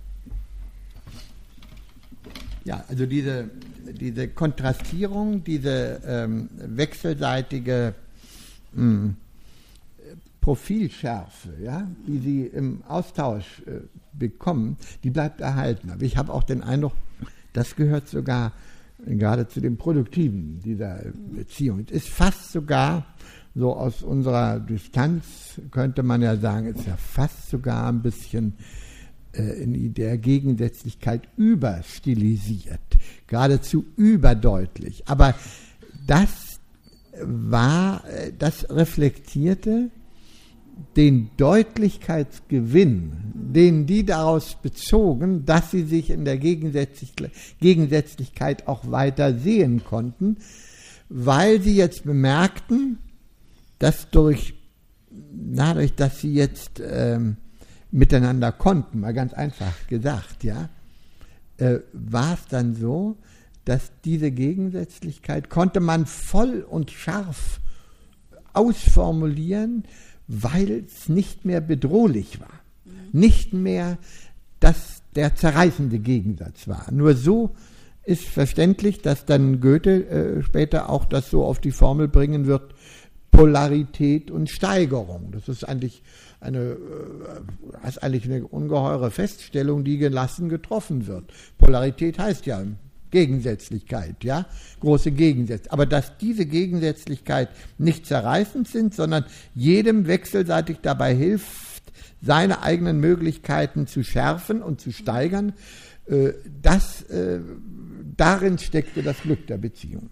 Ja, also diese, diese Kontrastierung, diese ähm, wechselseitige mh, Profilschärfe, ja, die Sie im Austausch äh, bekommen, die bleibt erhalten. Aber ich habe auch den Eindruck, das gehört sogar gerade zu dem Produktiven dieser Beziehung. Es ist fast sogar, so aus unserer Distanz könnte man ja sagen, ist ja fast sogar ein bisschen äh, in der Gegensätzlichkeit überstilisiert, geradezu überdeutlich. Aber das war, das reflektierte den Deutlichkeitsgewinn, den die daraus bezogen, dass sie sich in der Gegensätzlichkeit auch weiter sehen konnten, weil sie jetzt bemerkten, dass durch, dadurch, dass sie jetzt ähm, miteinander konnten, mal ganz einfach gesagt, ja, äh, war es dann so, dass diese Gegensätzlichkeit konnte man voll und scharf ausformulieren, weil es nicht mehr bedrohlich war, mhm. nicht mehr das der zerreißende Gegensatz war. Nur so ist verständlich, dass dann Goethe äh, später auch das so auf die Formel bringen wird, Polarität und Steigerung. Das ist eigentlich eine, äh, ist eigentlich eine ungeheure Feststellung, die gelassen getroffen wird. Polarität heißt ja Gegensätzlichkeit, ja, große Gegensätze. Aber dass diese Gegensätzlichkeit nicht zerreißend sind, sondern jedem wechselseitig dabei hilft, seine eigenen Möglichkeiten zu schärfen und zu steigern, äh, das, äh, darin steckte das Glück der Beziehung.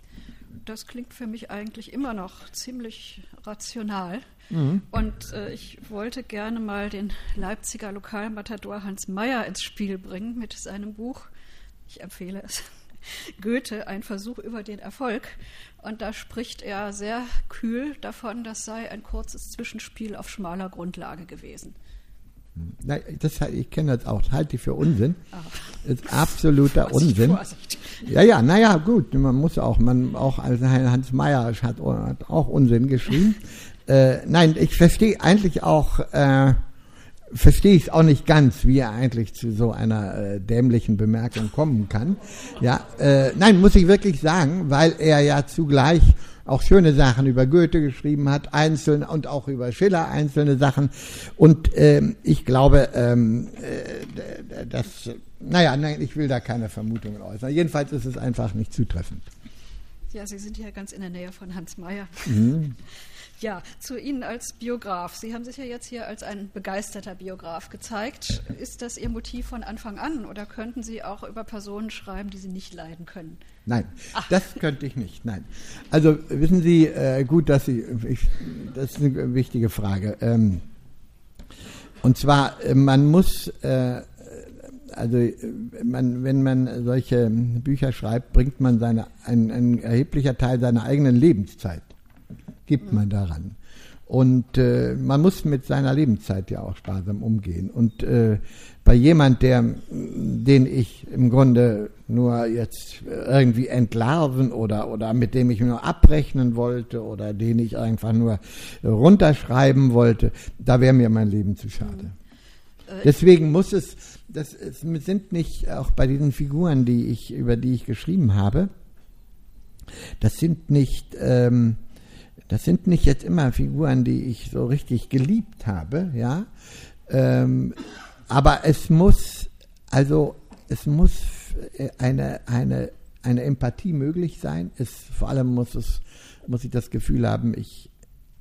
Das klingt für mich eigentlich immer noch ziemlich rational. Mhm. Und äh, ich wollte gerne mal den Leipziger Lokalmatador Hans Mayer ins Spiel bringen mit seinem Buch. Ich empfehle es. Goethe, ein Versuch über den Erfolg. Und da spricht er sehr kühl davon, das sei ein kurzes Zwischenspiel auf schmaler Grundlage gewesen. Nein, das, ich kenne das auch, das halte ich für Unsinn. Ah. Das ist absoluter Vorsicht, Unsinn. Vorsicht. Ja, ja, naja, gut, man muss auch, man auch, also Hans Mayer hat, hat auch Unsinn geschrieben. äh, nein, ich verstehe eigentlich auch, äh, verstehe ich es auch nicht ganz, wie er eigentlich zu so einer äh, dämlichen Bemerkung kommen kann. Ja, äh, nein, muss ich wirklich sagen, weil er ja zugleich auch schöne Sachen über Goethe geschrieben hat, einzeln und auch über Schiller einzelne Sachen. Und ähm, ich glaube, ähm, äh, das, naja, nein, ich will da keine Vermutungen äußern. Jedenfalls ist es einfach nicht zutreffend. Ja, Sie sind ja ganz in der Nähe von Hans Mayer. Mhm. Ja, zu Ihnen als Biograf. Sie haben sich ja jetzt hier als ein begeisterter Biograf gezeigt. Ist das Ihr Motiv von Anfang an oder könnten Sie auch über Personen schreiben, die Sie nicht leiden können? Nein, Ach. Das könnte ich nicht, nein. Also wissen Sie, äh, gut, dass Sie, ich, das ist eine wichtige Frage. Ähm, und zwar, äh, man muss, äh, also man, wenn man solche Bücher schreibt, bringt man seine, ein, ein erheblicher Teil seiner eigenen Lebenszeit gibt man daran. Und äh, man muss mit seiner Lebenszeit ja auch sparsam umgehen. Und äh, bei jemand, der, den ich im Grunde nur jetzt irgendwie entlarven oder, oder mit dem ich nur abrechnen wollte oder den ich einfach nur runterschreiben wollte, da wäre mir mein Leben zu schade. Mhm. Deswegen muss es, das es sind nicht auch bei diesen Figuren, die ich, über die ich geschrieben habe, das sind nicht, ähm, das sind nicht jetzt immer Figuren, die ich so richtig geliebt habe, ja, ähm, aber es muss, also es muss eine, eine, eine Empathie möglich sein. Es, vor allem muss es, muss ich das Gefühl haben, ich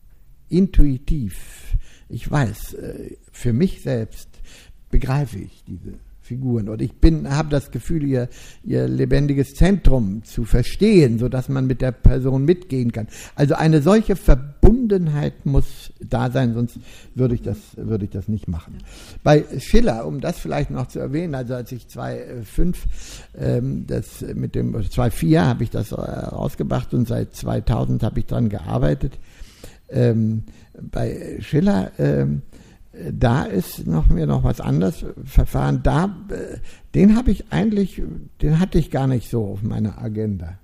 intuitiv, ich weiß, für mich selbst begreife ich diese Figuren oder ich bin, habe das Gefühl, ihr, ihr lebendiges Zentrum zu verstehen, sodass man mit der Person mitgehen kann. Also eine solche Verbundenheit muss da sein, sonst würde ich das, würde ich das nicht machen. Bei Schiller, um das vielleicht noch zu erwähnen, also als ich zweitausendfünf, ähm, das mit dem, zweitausendvier habe ich das rausgebracht und seit zweitausend habe ich dran gearbeitet. Ähm, bei Schiller, ähm, da ist noch mir noch was anderes verfahren. Da, äh, den habe ich eigentlich, den hatte ich gar nicht so auf meiner Agenda.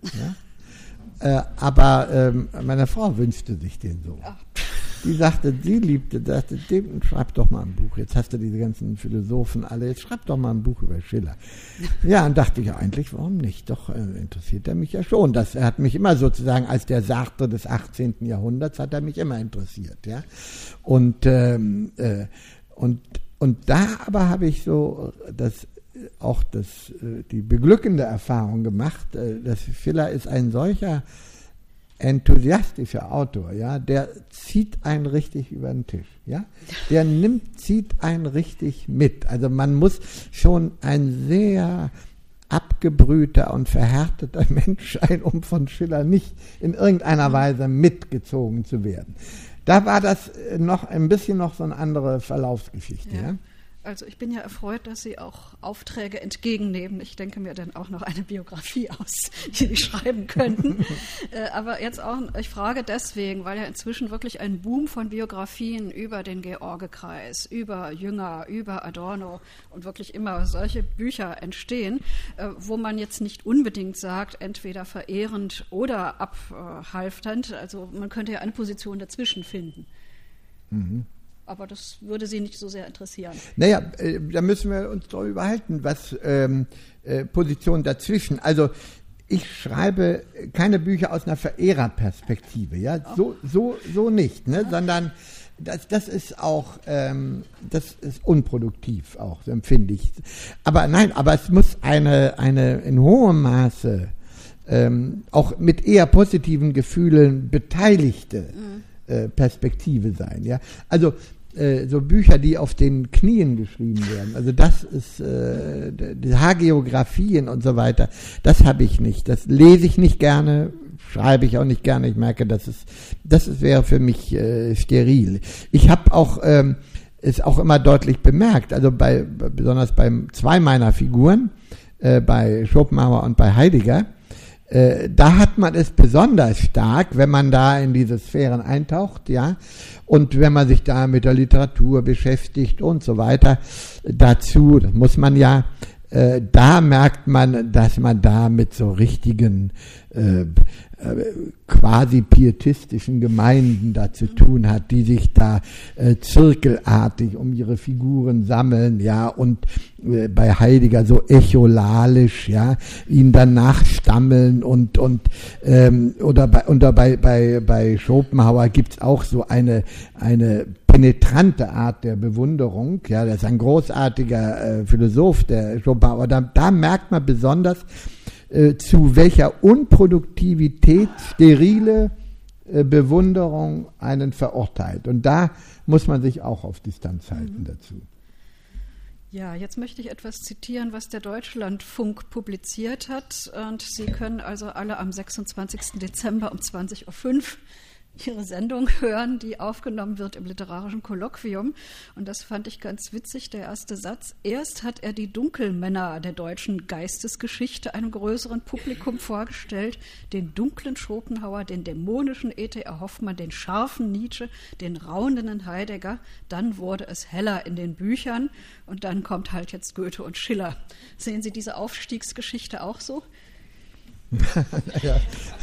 Ja? äh, aber ähm, meine Frau wünschte sich den so. Die sagte, sie liebte, sagte, dem, schreib doch mal ein Buch. Jetzt hast du diese ganzen Philosophen alle, jetzt schreib doch mal ein Buch über Schiller. Ja, und dachte ich eigentlich, warum nicht? Doch äh, interessiert er mich ja schon. Das, er hat mich immer sozusagen als der Sartre des achtzehnten Jahrhunderts hat er mich immer interessiert, ja. Und ähm, äh, und und da aber habe ich so das auch das äh, die beglückende Erfahrung gemacht, äh, dass Schiller ist ein solcher enthusiastischer Autor, ja, der zieht einen richtig über den Tisch, ja, der nimmt, zieht einen richtig mit. Also man muss schon ein sehr abgebrühter und verhärteter Mensch sein, um von Schiller nicht in irgendeiner Weise mitgezogen zu werden. Da war das noch ein bisschen noch so eine andere Verlaufsgeschichte, ja. ja? Also ich bin ja erfreut, dass Sie auch Aufträge entgegennehmen. Ich denke mir dann auch noch eine Biografie aus, die Sie schreiben könnten. äh, aber jetzt auch, ich frage deswegen, weil ja inzwischen wirklich ein Boom von Biografien über den George-Kreis, über Jünger, über Adorno und wirklich immer solche Bücher entstehen, äh, wo man jetzt nicht unbedingt sagt, entweder verehrend oder abhalfternd. Also man könnte ja eine Position dazwischen finden. Mhm. Aber das würde Sie nicht so sehr interessieren. Naja, äh, da müssen wir uns darüber halten, was ähm, äh, Position dazwischen. Also ich schreibe keine Bücher aus einer Verehrerperspektive, ja, oh. so so so nicht, ne, ja. sondern das das ist auch ähm, das ist unproduktiv auch, so empfinde ich. Aber nein, aber es muss eine eine in hohem Maße ähm, auch mit eher positiven Gefühlen beteiligte mhm. äh, Perspektive sein, ja. Also äh, so Bücher, die auf den Knien geschrieben werden, also das ist äh, die Hagiografien und so weiter, das habe ich nicht, das lese ich nicht gerne, schreibe ich auch nicht gerne, ich merke, das ist, das ist, wäre für mich äh, steril. Ich habe auch ähm, es auch immer deutlich bemerkt, also bei besonders bei zwei meiner Figuren, äh, bei Schopenhauer und bei Heidegger, Äh, da hat man es besonders stark, wenn man da in diese Sphären eintaucht, ja, und wenn man sich da mit der Literatur beschäftigt und so weiter, dazu, das muss man ja, äh, da merkt man, dass man da mit so richtigen äh, quasi pietistischen Gemeinden da zu tun hat, die sich da äh, zirkelartig um ihre Figuren sammeln, ja, und äh, bei Heidegger so echolalisch, ja, ihn dann nachstammeln und und ähm, oder bei oder bei bei bei Schopenhauer gibt's auch so eine eine penetrante Art der Bewunderung, ja, das ist ein großartiger äh, Philosoph, der Schopenhauer, da, da merkt man besonders, zu welcher Unproduktivität sterile äh, Bewunderung einen verurteilt. Und da muss man sich auch auf Distanz halten mhm. dazu. Ja, jetzt möchte ich etwas zitieren, was der Deutschlandfunk publiziert hat. Und Sie können also alle am sechsundzwanzigsten Dezember um zwanzig Uhr fünf Ihre Sendung hören, die aufgenommen wird im literarischen Kolloquium. Und das fand ich ganz witzig, der erste Satz. Erst hat er die Dunkelmänner der deutschen Geistesgeschichte einem größeren Publikum vorgestellt, den dunklen Schopenhauer, den dämonischen E T A Hoffmann, den scharfen Nietzsche, den raunenden Heidegger. Dann wurde es heller in den Büchern und dann kommt halt jetzt Goethe und Schiller. Sehen Sie diese Aufstiegsgeschichte auch so? naja.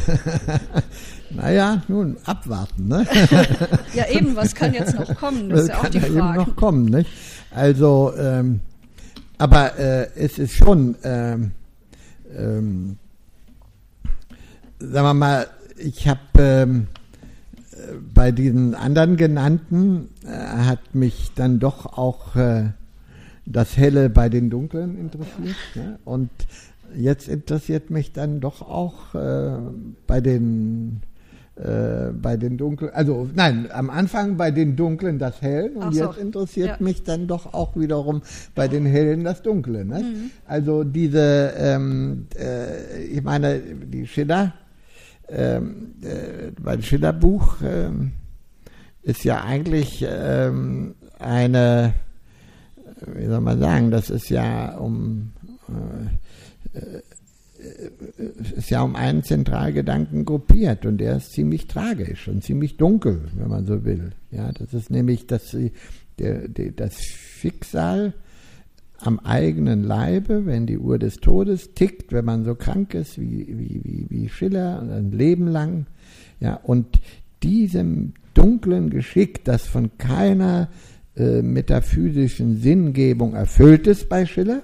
naja, nun, abwarten. Ne? ja eben, was kann jetzt noch kommen? Das ist ja auch die Frage. Kann ja eben noch kommen, nicht? Also, ähm, aber äh, es ist schon, ähm, ähm, sagen wir mal, ich habe ähm, bei diesen anderen genannten, äh, hat mich dann doch auch äh, das Helle bei den Dunklen interessiert. Ne? Und jetzt interessiert mich dann doch auch äh, bei den äh, bei den Dunklen, also nein, am Anfang bei den Dunklen das Hellen und so. Jetzt interessiert ja. mich dann doch auch wiederum bei den Hellen das Dunkle. Ne? Mhm. Also diese, ähm, äh, ich meine, die Schiller, ähm, äh, bei Schiller-Buch ähm, ist ja eigentlich ähm, eine, wie soll man sagen, das ist ja um äh, es ist ja um einen Zentralgedanken gruppiert und der ist ziemlich tragisch und ziemlich dunkel, wenn man so will. Ja, das ist nämlich das, der, der, das Schicksal am eigenen Leibe, wenn die Uhr des Todes tickt, wenn man so krank ist wie, wie, wie, wie Schiller ein Leben lang. Ja, und diesem dunklen Geschick, das von keiner äh, metaphysischen Sinngebung erfüllt ist bei Schiller,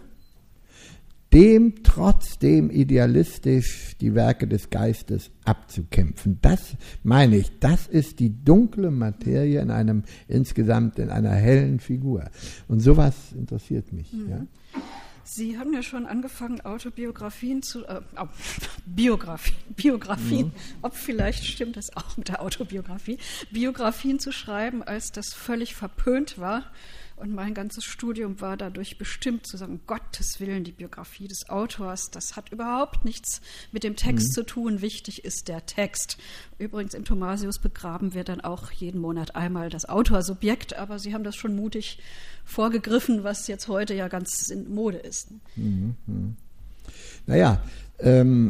dem trotzdem idealistisch die Werke des Geistes abzukämpfen. Das meine ich, das ist die dunkle Materie in einem insgesamt in einer hellen Figur. Und sowas interessiert mich. Mhm. Ja. Sie haben ja schon angefangen, Autobiografien zu, äh, Biografien, Biografien, mhm. ob vielleicht stimmt das auch mit der Autobiografie, Biografien zu schreiben, als das völlig verpönt war. Und mein ganzes Studium war dadurch bestimmt, zu sagen, um Gottes Willen, die Biografie des Autors, das hat überhaupt nichts mit dem Text mhm. zu tun. Wichtig ist der Text. Übrigens, im Thomasius begraben wir dann auch jeden Monat einmal das Autorsubjekt, aber Sie haben das schon mutig vorgegriffen, was jetzt heute ja ganz in Mode ist. Mhm. Naja, ähm,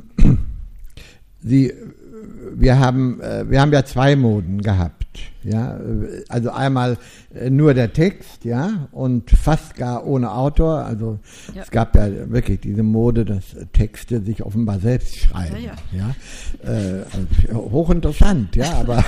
Sie, wir haben, wir haben ja zwei Moden gehabt. Ja, also einmal nur der Text, ja, und fast gar ohne Autor. Also ja. Es gab ja wirklich diese Mode, dass Texte sich offenbar selbst schreiben. Ja, ja. ja äh, also hochinteressant, ja, aber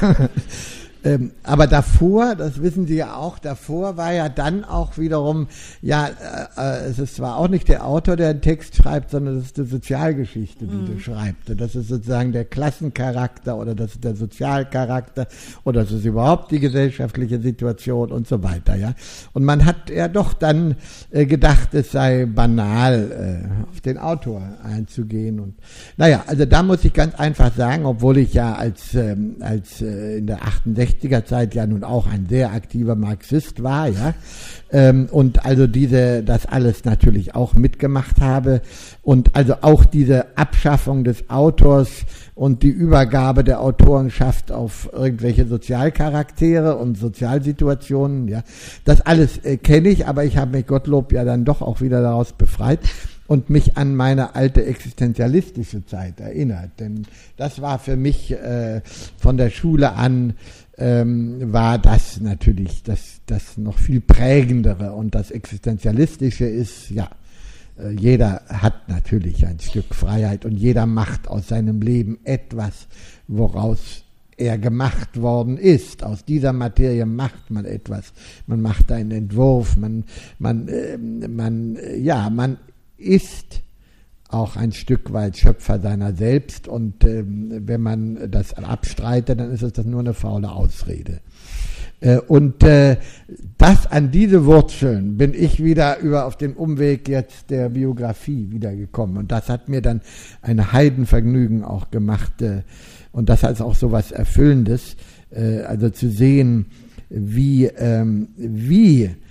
ähm, aber davor, das wissen Sie ja auch, davor war ja dann auch wiederum, ja, äh, es ist zwar auch nicht der Autor, der einen Text schreibt, sondern das ist die Sozialgeschichte, die mhm. er schreibt. Und das ist sozusagen der Klassencharakter oder das ist der Sozialcharakter oder das ist überhaupt die gesellschaftliche Situation und so weiter, ja. Und man hat ja doch dann äh, gedacht, es sei banal, äh, auf den Autor einzugehen. Und naja, also da muss ich ganz einfach sagen, obwohl ich ja als, ähm, als äh, in der achtundsechziger Zeit ja nun auch ein sehr aktiver Marxist war, ja, ähm, und also diese, das alles natürlich auch mitgemacht habe und also auch diese Abschaffung des Autors und die Übergabe der Autorenschaft auf irgendwelche Sozialcharaktere und Sozialsituationen, ja, das alles äh, kenne ich, aber ich habe mich Gottlob ja dann doch auch wieder daraus befreit und mich an meine alte existenzialistische Zeit erinnert. Denn das war für mich äh, von der Schule an, ähm, war das natürlich das, das noch viel prägendere. Und das Existenzialistische ist, ja, äh, jeder hat natürlich ein Stück Freiheit und jeder macht aus seinem Leben etwas, woraus er gemacht worden ist. Aus dieser Materie macht man etwas. Man macht einen Entwurf, man, man, äh, man, äh, ja, man ist auch ein Stück weit Schöpfer seiner selbst und ähm, wenn man das abstreitet, dann ist es das nur eine faule Ausrede. Äh, und äh, das an diese Wurzeln bin ich wieder über auf den Umweg jetzt der Biografie wiedergekommen und das hat mir dann ein Heidenvergnügen auch gemacht äh, und das ist auch so was Erfüllendes, äh, also zu sehen, wie, ähm, wie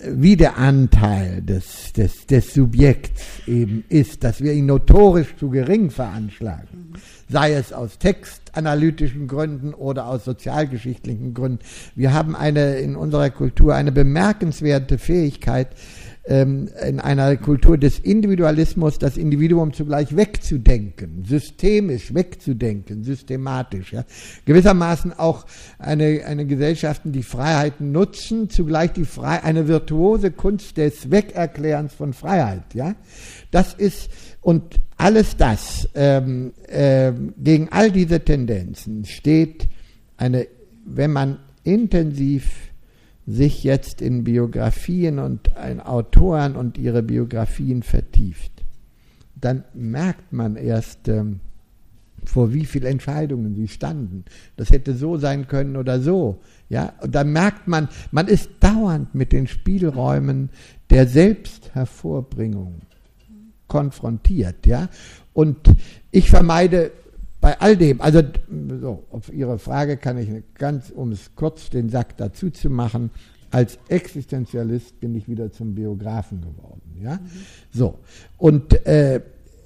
wie der Anteil des, des, des Subjekts eben ist, dass wir ihn notorisch zu gering veranschlagen, mhm. sei es aus textanalytischen Gründen oder aus sozialgeschichtlichen Gründen. Wir haben eine in unserer Kultur eine bemerkenswerte Fähigkeit, ähm, in einer Kultur des Individualismus das Individuum zugleich wegzudenken, systemisch wegzudenken, systematisch. Ja. Gewissermaßen auch eine, eine Gesellschaften, die Freiheiten nutzen, zugleich die Frei- eine virtuose Kunst des Wegerklärens von Freiheit. Ja. Das ist, und alles das, ähm, ähm, gegen all diese Tendenzen steht eine, wenn man intensiv sich jetzt in Biografien und in Autoren und ihre Biografien vertieft, dann merkt man erst, ähm, vor wie vielen Entscheidungen sie standen. Das hätte so sein können oder so. Ja? Und dann merkt man, man ist dauernd mit den Spielräumen der Selbsthervorbringung konfrontiert. Ja? Und ich vermeide bei all dem, also so, auf Ihre Frage kann ich ganz, um es kurz den Sack dazu zu machen, als Existenzialist bin ich wieder zum Biografen geworden. Ja? Mhm. So, und äh,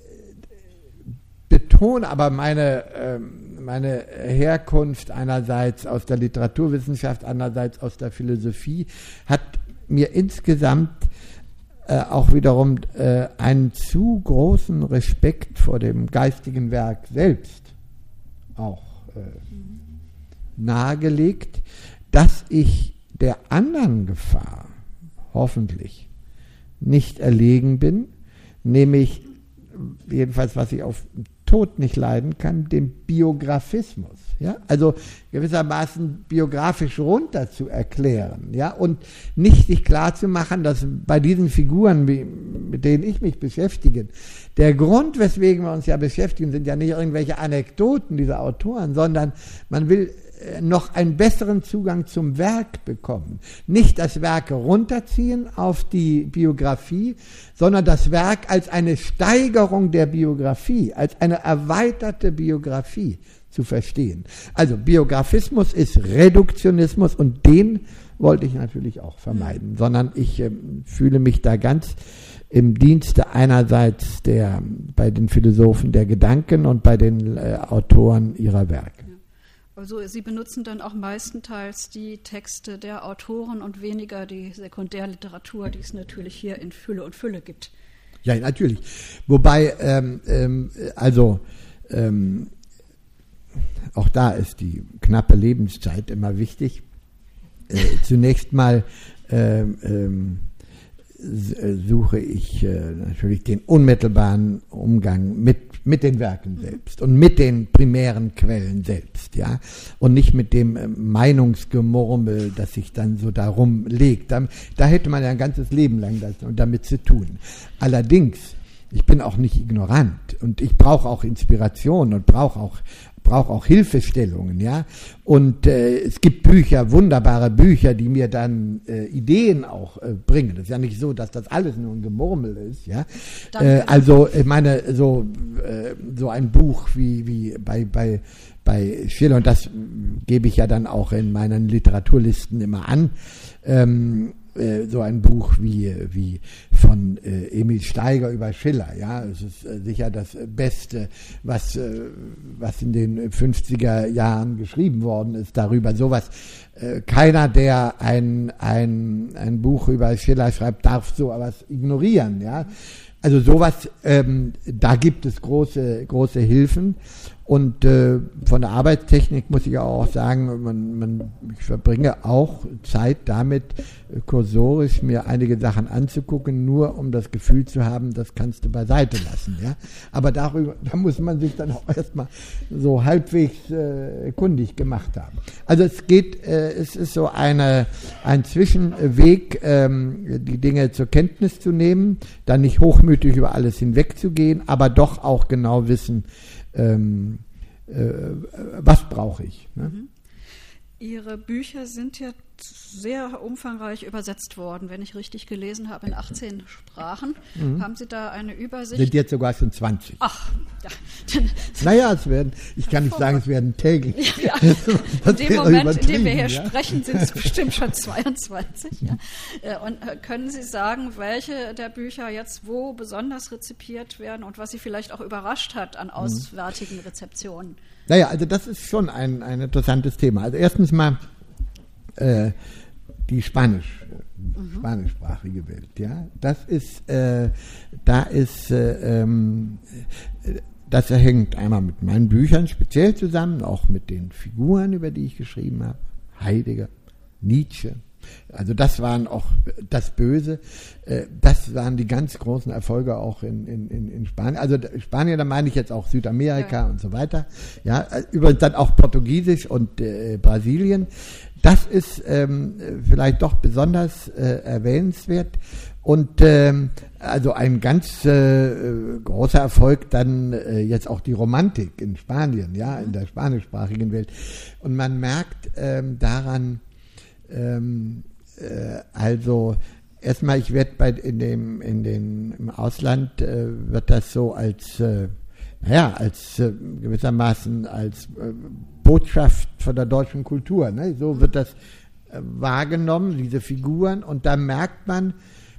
betone aber meine, äh, meine Herkunft einerseits aus der Literaturwissenschaft, andererseits aus der Philosophie, hat mir insgesamt äh, auch wiederum äh, einen zu großen Respekt vor dem geistigen Werk selbst auch äh, nahegelegt, dass ich der anderen Gefahr hoffentlich nicht erlegen bin, nämlich jedenfalls, was ich auf Tod nicht leiden kann, dem Biografismus. Ja? Also gewissermaßen biografisch runter zu erklären, ja? Und nicht sich klar zu machen, dass bei diesen Figuren, mit denen ich mich beschäftige, der Grund, weswegen wir uns ja beschäftigen, sind ja nicht irgendwelche Anekdoten dieser Autoren, sondern man will noch einen besseren Zugang zum Werk bekommen. Nicht das Werk runterziehen auf die Biografie, sondern das Werk als eine Steigerung der Biografie, als eine erweiterte Biografie zu verstehen. Also Biografismus ist Reduktionismus und den wollte ich natürlich auch vermeiden, sondern ich äh, fühle mich da ganz im Dienste einerseits der, bei den Philosophen der Gedanken und bei den äh, Autoren ihrer Werke. Also Sie benutzen dann auch meistenteils die Texte der Autoren und weniger die Sekundärliteratur, die es natürlich hier in Fülle und Fülle gibt. Ja, natürlich. Wobei, ähm, ähm, also ähm, auch da ist die knappe Lebenszeit immer wichtig. Äh, zunächst mal ähm, ähm, suche ich äh, natürlich den unmittelbaren Umgang mit mit den Werken selbst und mit den primären Quellen selbst, ja, und nicht mit dem äh, Meinungsgemurmel, das sich dann so darum legt. Da, da hätte man ja ein ganzes Leben lang das, damit zu tun. Allerdings, ich bin auch nicht ignorant und ich brauche auch Inspiration und brauche auch brauche auch Hilfestellungen, ja. Und äh, es gibt Bücher, wunderbare Bücher, die mir dann äh, Ideen auch äh, bringen. Das ist ja nicht so, dass das alles nur ein Gemurmel ist, ja. Äh, also ich meine, so äh, so ein Buch wie wie bei bei bei Schiller, und das gebe ich ja dann auch in meinen Literaturlisten immer an. Ähm, so ein Buch wie, wie von äh, Emil Steiger über Schiller, ja, es ist äh, sicher das Beste, was, äh, was in den fünfziger Jahren geschrieben worden ist darüber. Sowas, äh, keiner, der ein, ein, ein Buch über Schiller schreibt, darf so etwas ignorieren, ja. Also sowas, ähm, da gibt es große, große Hilfen. Und äh, von der Arbeitstechnik muss ich auch sagen, man, man, ich verbringe auch Zeit damit, äh, kursorisch mir einige Sachen anzugucken, nur um das Gefühl zu haben, das kannst du beiseite lassen. Ja? Aber darüber, da muss man sich dann auch erstmal so halbwegs äh, kundig gemacht haben. Also es geht, äh, es ist so eine, ein Zwischenweg, ähm, die Dinge zur Kenntnis zu nehmen, dann nicht hochmütig über alles hinwegzugehen, aber doch auch genau wissen, Ähm, äh, was brauche ich? Ne? Ihre Bücher sind ja sehr umfangreich übersetzt worden, wenn ich richtig gelesen habe, in achtzehn Sprachen. Mhm. Haben Sie da eine Übersicht? Sind jetzt sogar schon zwanzig. Ach, ja. Naja, es werden, ich kann nicht sagen, es werden täglich. Ja, in dem Moment, in dem wir hier ja? sprechen, sind es bestimmt schon zweiundzwanzig. Ja. Und können Sie sagen, welche der Bücher jetzt wo besonders rezipiert werden und was Sie vielleicht auch überrascht hat an auswärtigen Rezeptionen? Naja, also das ist schon ein, ein interessantes Thema. Also erstens mal äh, die Spanisch, mhm. spanischsprachige Welt. Ja, das ist, äh, da ist, äh, ähm, das hängt einmal mit meinen Büchern speziell zusammen, auch mit den Figuren, über die ich geschrieben habe. Heidegger, Nietzsche. Also das waren auch das Böse, das waren die ganz großen Erfolge auch in, in, in Spanien. Also Spanien, da meine ich jetzt auch Südamerika ja. und so weiter. Ja, übrigens dann auch Portugiesisch und äh, Brasilien. Das ist ähm, vielleicht doch besonders äh, erwähnenswert. Und ähm, also ein ganz äh, großer Erfolg dann äh, jetzt auch die Romantik in Spanien, ja, in der spanischsprachigen Welt. Und man merkt ähm, daran, Ähm, äh, also erstmal, ich werde bei in dem in den im Ausland äh, wird das so als äh, naja als äh, gewissermaßen als äh, Botschaft von der deutschen Kultur, ne? So wird das äh, wahrgenommen, diese Figuren, und da merkt man,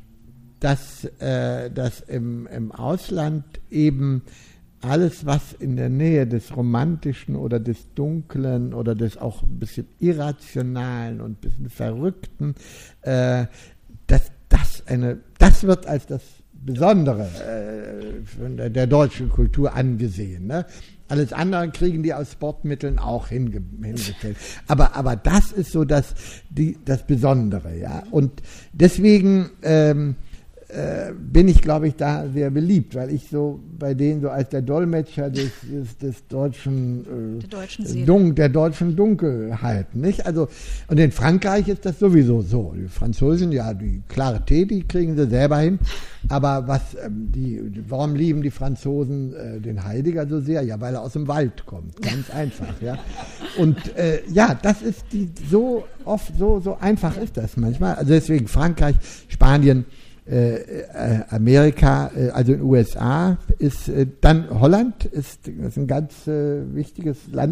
dass äh, dass im im Ausland eben alles, was in der Nähe des Romantischen oder des Dunklen oder des auch ein bisschen Irrationalen und ein bisschen Verrückten, äh, dass das eine, das wird als das Besondere äh, von der, der deutschen Kultur angesehen. Ne? Alles andere kriegen die aus Sportmitteln auch hinge, hingestellt. Aber, aber das ist so das, die, das Besondere. Ja? Und deswegen ähm, Äh, bin ich, glaube ich, da sehr beliebt, weil ich so bei denen so als der Dolmetscher des, des, des deutschen, äh, der, deutschen Dun- der deutschen Dunkelheit, nicht? Also, und in Frankreich ist das sowieso so. Die Franzosen, ja, die Clarté, die kriegen sie selber hin. Aber was, ähm, die, warum lieben die Franzosen äh, den Heidegger so sehr? Ja, weil er aus dem Wald kommt. Ganz einfach, ja. Und, äh, ja, das ist die, so oft, so, so einfach ist das manchmal. Also deswegen Frankreich, Spanien, Äh, Amerika, äh, also in den U S A ist äh, dann Holland ist, ist ein ganz äh, wichtiges Land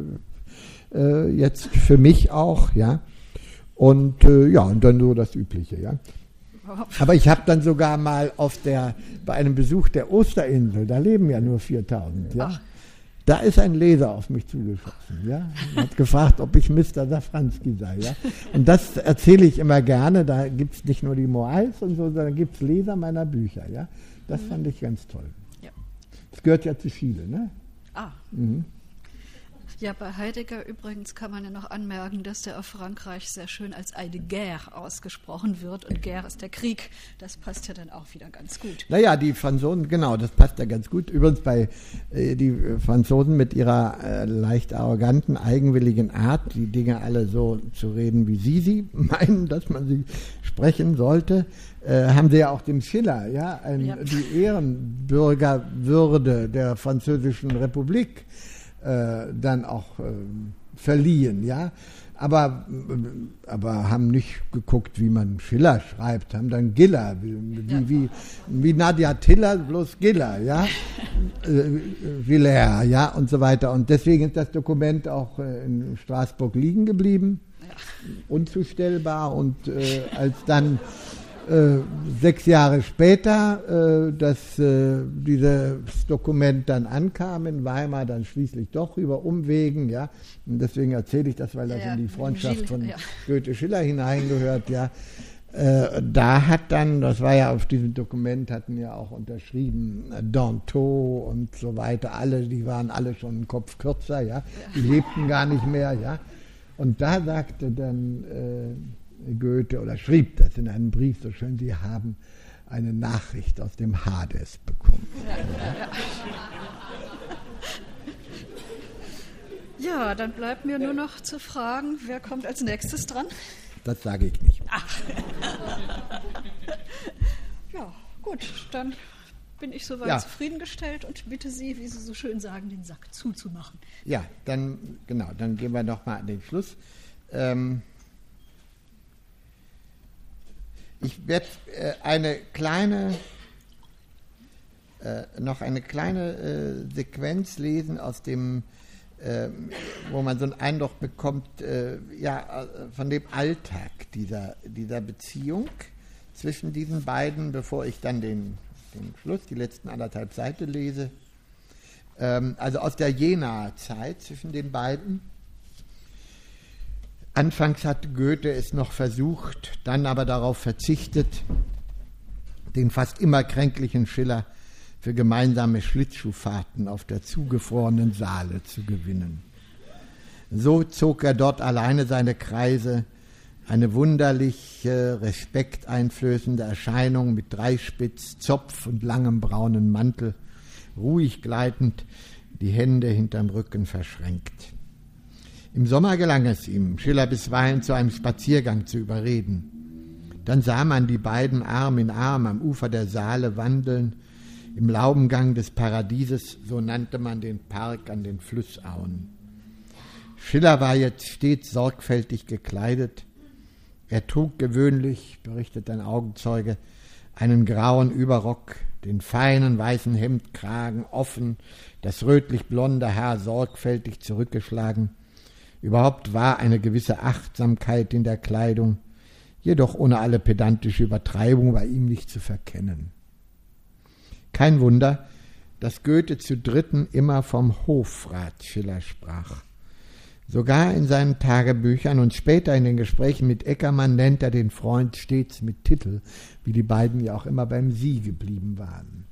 äh, äh, jetzt für mich auch, ja. Und äh, ja, und dann so das Übliche, ja. Aber ich habe dann sogar mal auf der bei einem Besuch der Osterinsel, da leben ja nur viertausend, ja. Ach. Da ist ein Leser auf mich zugeschossen, ja. Er hat gefragt, ob ich Mister Safranski sei, ja. Und das erzähle ich immer gerne. Da gibt es nicht nur die Moais und so, sondern gibt es Leser meiner Bücher, ja. Das mhm. fand ich ganz toll. Ja. Das gehört ja zu Chile, ne? Ah. Mhm. Ja, bei Heidegger übrigens kann man ja noch anmerken, dass der auf Frankreich sehr schön als eine guerre ausgesprochen wird. Und guerre ist der Krieg. Das passt ja dann auch wieder ganz gut. Naja, die Franzosen, genau, das passt ja ganz gut. Übrigens bei äh, die Franzosen mit ihrer äh, leicht arroganten, eigenwilligen Art, die Dinge alle so zu reden, wie sie sie meinen, dass man sie sprechen sollte, äh, haben sie ja auch dem Schiller, ja, ein, ja. die Ehrenbürgerwürde der Französischen Republik Äh, dann auch äh, verliehen, ja, aber, äh, aber haben nicht geguckt, wie man Schiller schreibt, haben dann Giller, wie, wie, wie, wie Nadia Tiller, bloß Giller, ja, äh, Villers, ja, und so weiter. Und deswegen ist das Dokument auch äh, in Straßburg liegen geblieben, ja. unzustellbar, und äh, als dann Äh, sechs Jahre später, äh, dass äh, dieses Dokument dann ankam in Weimar, dann schließlich doch über Umwegen, ja, und deswegen erzähle ich das, weil das ja, in die Freundschaft Gilles, von ja. Goethe-Schiller hineingehört, ja. Äh, da hat dann, das war ja auf diesem Dokument, hatten ja auch unterschrieben äh, Dantot und so weiter, alle, die waren alle schon einen Kopf kürzer, ja, die lebten gar nicht mehr, ja, und da sagte dann äh, Goethe oder schrieb das in einem Brief so schön, Sie haben eine Nachricht aus dem Hades bekommen. Ja, ja. ja, dann bleibt mir nur noch zu fragen, wer kommt als nächstes dran? Das sage ich nicht. Ach. Ja, gut, dann bin ich soweit ja. zufriedengestellt und bitte Sie, wie Sie so schön sagen, den Sack zuzumachen. Ja, dann genau, dann gehen wir noch mal an den Schluss. Ähm, ich werde äh, eine kleine, äh, noch eine kleine äh, Sequenz lesen aus dem, äh, wo man so einen Eindruck bekommt, äh, ja, von dem Alltag dieser, dieser Beziehung zwischen diesen beiden, bevor ich dann den, den Schluss, die letzten anderthalb Seiten lese. Ähm, also aus der Jenaer Zeit zwischen den beiden. Anfangs hat Goethe es noch versucht, dann aber darauf verzichtet, den fast immer kränklichen Schiller für gemeinsame Schlittschuhfahrten auf der zugefrorenen Saale zu gewinnen. So zog er dort alleine seine Kreise, eine wunderliche, respekteinflößende Erscheinung mit Dreispitz, Zopf und langem braunen Mantel, ruhig gleitend, die Hände hinterm Rücken verschränkt. Im Sommer gelang es ihm, Schiller bisweilen zu einem Spaziergang zu überreden. Dann sah man die beiden Arm in Arm am Ufer der Saale wandeln, im Laubengang des Paradieses, so nannte man den Park an den Flussauen. Schiller war jetzt stets sorgfältig gekleidet. Er trug gewöhnlich, berichtet ein Augenzeuge, einen grauen Überrock, den feinen weißen Hemdkragen offen, das rötlich-blonde Haar sorgfältig zurückgeschlagen. Überhaupt war eine gewisse Achtsamkeit in der Kleidung, jedoch ohne alle pedantische Übertreibung bei ihm nicht zu verkennen. Kein Wunder, dass Goethe zu Dritten immer vom Hofrat Schiller sprach. Sogar in seinen Tagebüchern und später in den Gesprächen mit Eckermann nennt er den Freund stets mit Titel, wie die beiden ja auch immer beim Sie geblieben waren.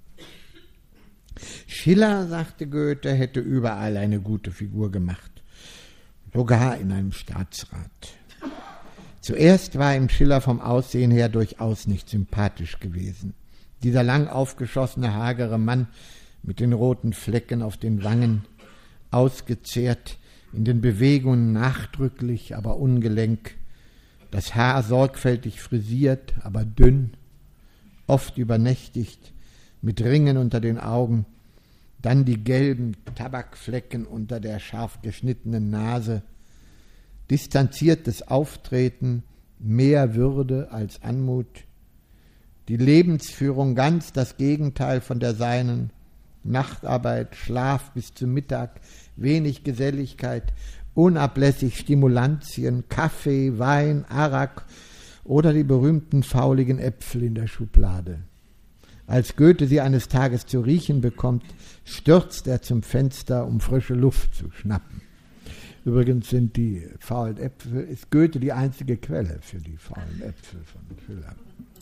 Schiller, sagte Goethe, hätte überall eine gute Figur gemacht. Sogar in einem Staatsrat. Zuerst war ihm Schiller vom Aussehen her durchaus nicht sympathisch gewesen. Dieser lang aufgeschossene, hagere Mann mit den roten Flecken auf den Wangen, ausgezehrt, in den Bewegungen nachdrücklich, aber ungelenk, das Haar sorgfältig frisiert, aber dünn, oft übernächtigt, mit Ringen unter den Augen, dann die gelben Tabakflecken unter der scharf geschnittenen Nase, distanziertes Auftreten, mehr Würde als Anmut, die Lebensführung ganz das Gegenteil von der seinen, Nachtarbeit, Schlaf bis zum Mittag, wenig Geselligkeit, unablässig Stimulantien, Kaffee, Wein, Arak oder die berühmten fauligen Äpfel in der Schublade. Als Goethe sie eines Tages zu riechen bekommt, stürzt er zum Fenster, um frische Luft zu schnappen. Übrigens sind die faulen Äpfel, ist Goethe die einzige Quelle für die faulen Äpfel von Schiller.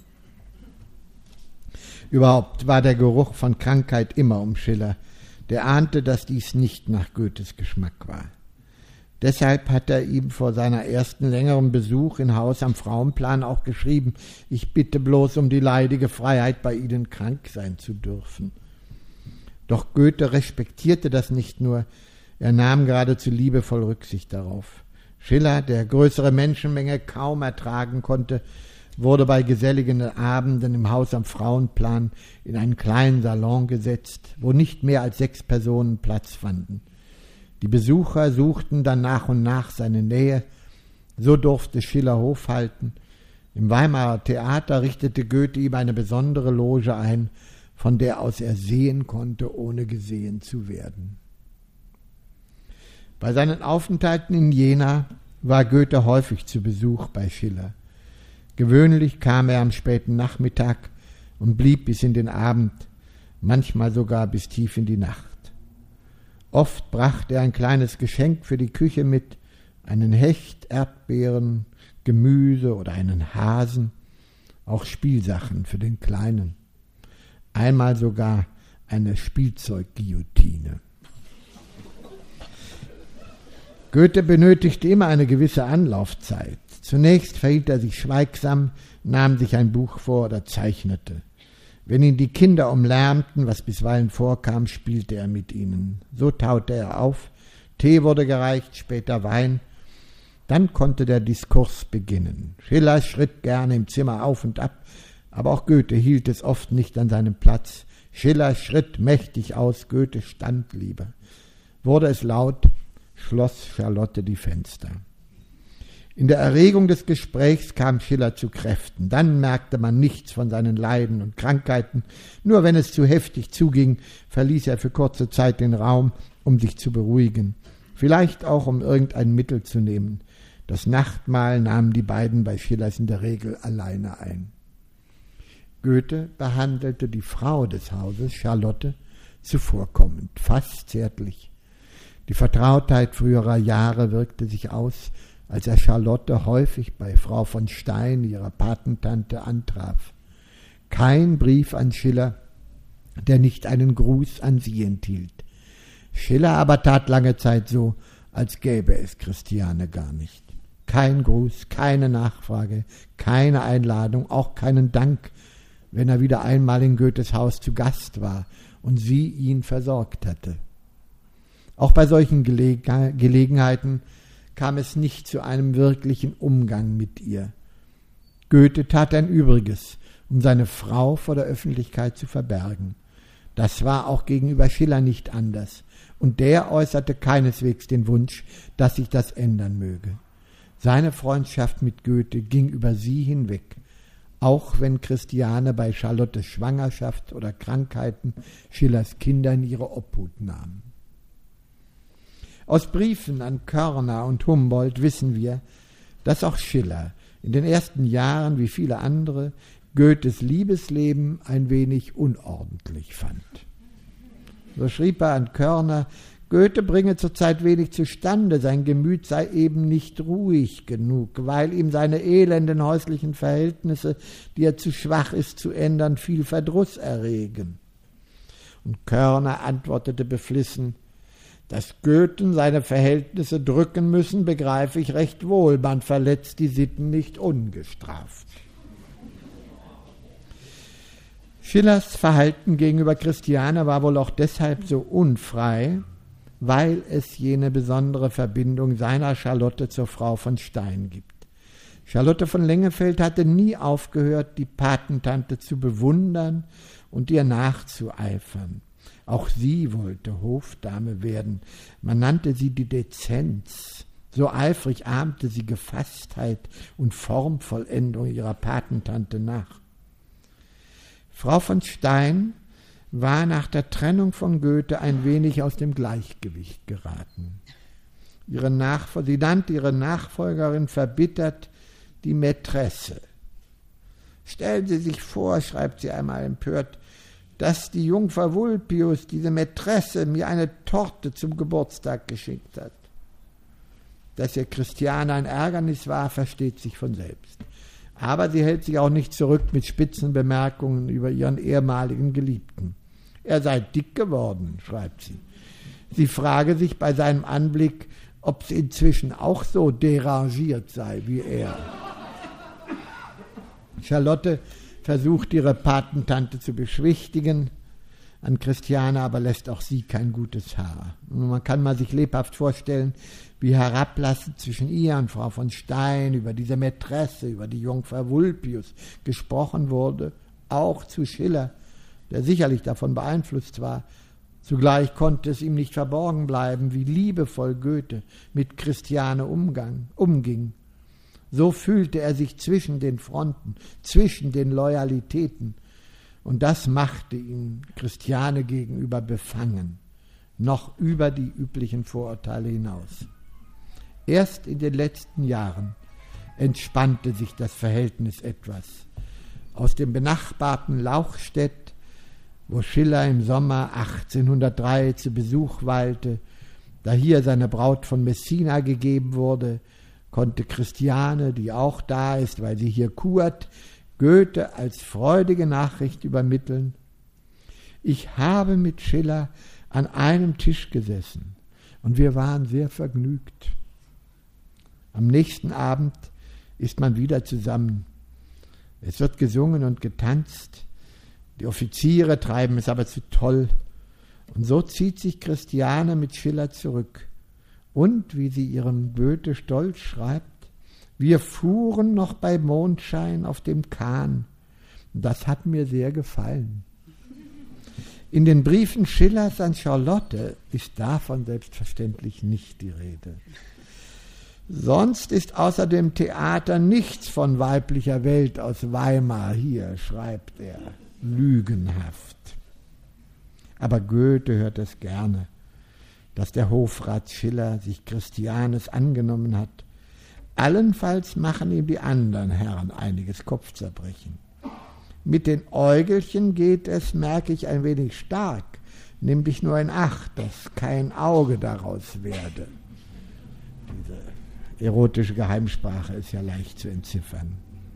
Überhaupt war der Geruch von Krankheit immer um Schiller. Der ahnte, dass dies nicht nach Goethes Geschmack war. Deshalb hat er ihm vor seiner ersten längeren Besuch in Haus am Frauenplan auch geschrieben, ich bitte bloß um die leidige Freiheit, bei Ihnen krank sein zu dürfen. Doch Goethe respektierte das nicht nur, er nahm geradezu liebevoll Rücksicht darauf. Schiller, der größere Menschenmenge kaum ertragen konnte, wurde bei geselligen Abenden im Haus am Frauenplan in einen kleinen Salon gesetzt, wo nicht mehr als sechs Personen Platz fanden. Die Besucher suchten dann nach und nach seine Nähe, so durfte Schiller Hof halten. Im Weimarer Theater richtete Goethe ihm eine besondere Loge ein, von der aus er sehen konnte, ohne gesehen zu werden. Bei seinen Aufenthalten in Jena war Goethe häufig zu Besuch bei Schiller. Gewöhnlich kam er am späten Nachmittag und blieb bis in den Abend, manchmal sogar bis tief in die Nacht. Oft brachte er ein kleines Geschenk für die Küche mit, einen Hecht, Erdbeeren, Gemüse oder einen Hasen, auch Spielsachen für den Kleinen. Einmal sogar eine Spielzeugguillotine. Goethe benötigte immer eine gewisse Anlaufzeit. Zunächst verhielt er sich schweigsam, nahm sich ein Buch vor oder zeichnete. Wenn ihn die Kinder umlärmten, was bisweilen vorkam, spielte er mit ihnen. So taute er auf, Tee wurde gereicht, später Wein. Dann konnte der Diskurs beginnen. Schiller schritt gerne im Zimmer auf und ab, aber auch Goethe hielt es oft nicht an seinem Platz. Schiller schritt mächtig aus, Goethe stand lieber. Wurde es laut, schloss Charlotte die Fenster. In der Erregung des Gesprächs kam Schiller zu Kräften. Dann merkte man nichts von seinen Leiden und Krankheiten. Nur wenn es zu heftig zuging, verließ er für kurze Zeit den Raum, um sich zu beruhigen. Vielleicht auch, um irgendein Mittel zu nehmen. Das Nachtmahl nahmen die beiden bei Schillers in der Regel alleine ein. Goethe behandelte die Frau des Hauses, Charlotte, zuvorkommend, fast zärtlich. Die Vertrautheit früherer Jahre wirkte sich aus, als er Charlotte häufig bei Frau von Stein, ihrer Patentante, antraf. Kein Brief an Schiller, der nicht einen Gruß an sie enthielt. Schiller aber tat lange Zeit so, als gäbe es Christiane gar nicht. Kein Gruß, keine Nachfrage, keine Einladung, auch keinen Dank, wenn er wieder einmal in Goethes Haus zu Gast war und sie ihn versorgt hatte. Auch bei solchen Geleg- Gelegenheiten kam es nicht zu einem wirklichen Umgang mit ihr. Goethe tat ein Übriges, um seine Frau vor der Öffentlichkeit zu verbergen. Das war auch gegenüber Schiller nicht anders, und der äußerte keineswegs den Wunsch, dass sich das ändern möge. Seine Freundschaft mit Goethe ging über sie hinweg, auch wenn Christiane bei Charlottes Schwangerschaft oder Krankheiten Schillers Kinder in ihre Obhut nahm. Aus Briefen an Körner und Humboldt wissen wir, dass auch Schiller in den ersten Jahren, wie viele andere, Goethes Liebesleben ein wenig unordentlich fand. So schrieb er an Körner, Goethe bringe zurzeit wenig zustande, sein Gemüt sei eben nicht ruhig genug, weil ihm seine elenden häuslichen Verhältnisse, die er zu schwach ist zu ändern, viel Verdruss erregen. Und Körner antwortete beflissen, dass Goethen seine Verhältnisse drücken müssen, begreife ich recht wohl, man verletzt die Sitten nicht ungestraft. Schillers Verhalten gegenüber Christiane war wohl auch deshalb so unfrei, weil es jene besondere Verbindung seiner Charlotte zur Frau von Stein gibt. Charlotte von Lengefeld hatte nie aufgehört, die Patentante zu bewundern und ihr nachzueifern. Auch sie wollte Hofdame werden. Man nannte sie die Dezenz. So eifrig ahmte sie Gefasstheit und Formvollendung ihrer Patentante nach. Frau von Stein war nach der Trennung von Goethe ein wenig aus dem Gleichgewicht geraten. Ihre Nachfol- sie nannte ihre Nachfolgerin verbittert die Mätresse. Stellen Sie sich vor, schreibt sie einmal empört, dass die Jungfer Vulpius, diese Mätresse, mir eine Torte zum Geburtstag geschickt hat. Dass ihr Christiane ein Ärgernis war, versteht sich von selbst. Aber sie hält sich auch nicht zurück mit spitzen Bemerkungen über ihren ehemaligen Geliebten. Er sei dick geworden, schreibt sie. Sie frage sich bei seinem Anblick, ob sie inzwischen auch so derangiert sei wie er. Charlotte versucht, ihre Patentante zu beschwichtigen, an Christiane aber lässt auch sie kein gutes Haar. Und man kann mal sich lebhaft vorstellen, wie herablassend zwischen ihr und Frau von Stein über diese Mätresse, über die Jungfer Vulpius gesprochen wurde, auch zu Schiller, der sicherlich davon beeinflusst war. Zugleich konnte es ihm nicht verborgen bleiben, wie liebevoll Goethe mit Christiane umgang, umging. So fühlte er sich zwischen den Fronten, zwischen den Loyalitäten. Und das machte ihn Christiane gegenüber befangen, noch über die üblichen Vorurteile hinaus. Erst in den letzten Jahren entspannte sich das Verhältnis etwas. Aus dem benachbarten Lauchstädt, wo Schiller im Sommer achtzehnhundertdrei zu Besuch weilte, da hier seine Braut von Messina gegeben wurde, konnte Christiane, die auch da ist, weil sie hier kurt, Goethe als freudige Nachricht übermitteln: Ich habe mit Schiller an einem Tisch gesessen und wir waren sehr vergnügt. Am nächsten Abend ist man wieder zusammen. Es wird gesungen und getanzt. Die Offiziere treiben es aber zu toll. Und so zieht sich Christiane mit Schiller zurück. Und, wie sie ihrem Goethe stolz schreibt, wir fuhren noch bei Mondschein auf dem Kahn. Das hat mir sehr gefallen. In den Briefen Schillers an Charlotte ist davon selbstverständlich nicht die Rede. Sonst ist außer dem Theater nichts von weiblicher Welt aus Weimar hier, schreibt er, lügenhaft. Aber Goethe hört es gerne, dass der Hofrat Schiller sich Christianes angenommen hat. Allenfalls machen ihm die anderen Herren einiges Kopfzerbrechen. Mit den Äugelchen geht es, merke ich, ein wenig stark. Nimm dich nur in Acht, dass kein Auge daraus werde. Diese erotische Geheimsprache ist ja leicht zu entziffern.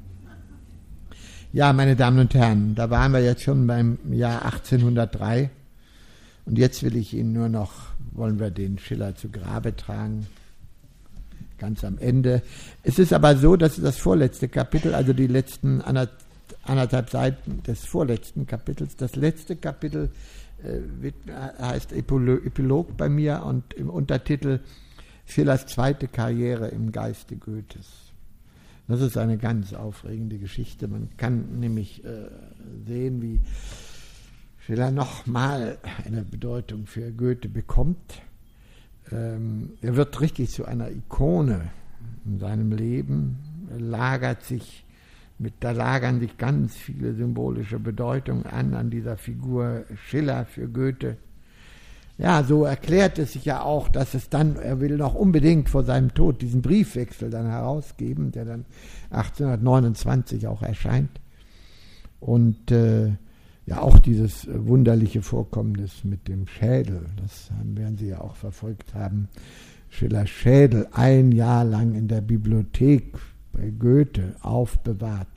Ja, meine Damen und Herren, da waren wir jetzt schon beim Jahr achtzehnhundertdrei und jetzt will ich Ihnen nur noch, wollen wir den Schiller zu Grabe tragen, ganz am Ende. Es ist aber so, dass das vorletzte Kapitel, also die letzten anderthalb Seiten des vorletzten Kapitels, das letzte Kapitel äh, heißt Epilog bei mir und im Untertitel Schillers zweite Karriere im Geiste Goethes. Das ist eine ganz aufregende Geschichte. Man kann nämlich äh, sehen, wie Schiller nochmal eine Bedeutung für Goethe bekommt. Ähm, er wird richtig zu einer Ikone in seinem Leben. Er lagert sich mit, da lagern sich ganz viele symbolische Bedeutungen an, an dieser Figur Schiller für Goethe. Ja, so erklärt es sich ja auch, dass es dann, er will noch unbedingt vor seinem Tod diesen Briefwechsel dann herausgeben, der dann achtzehnhundertneunundzwanzig auch erscheint. Und äh, ja, auch dieses wunderliche Vorkommnis mit dem Schädel, das werden Sie ja auch verfolgt haben. Schillers Schädel ein Jahr lang in der Bibliothek bei Goethe aufbewahrt.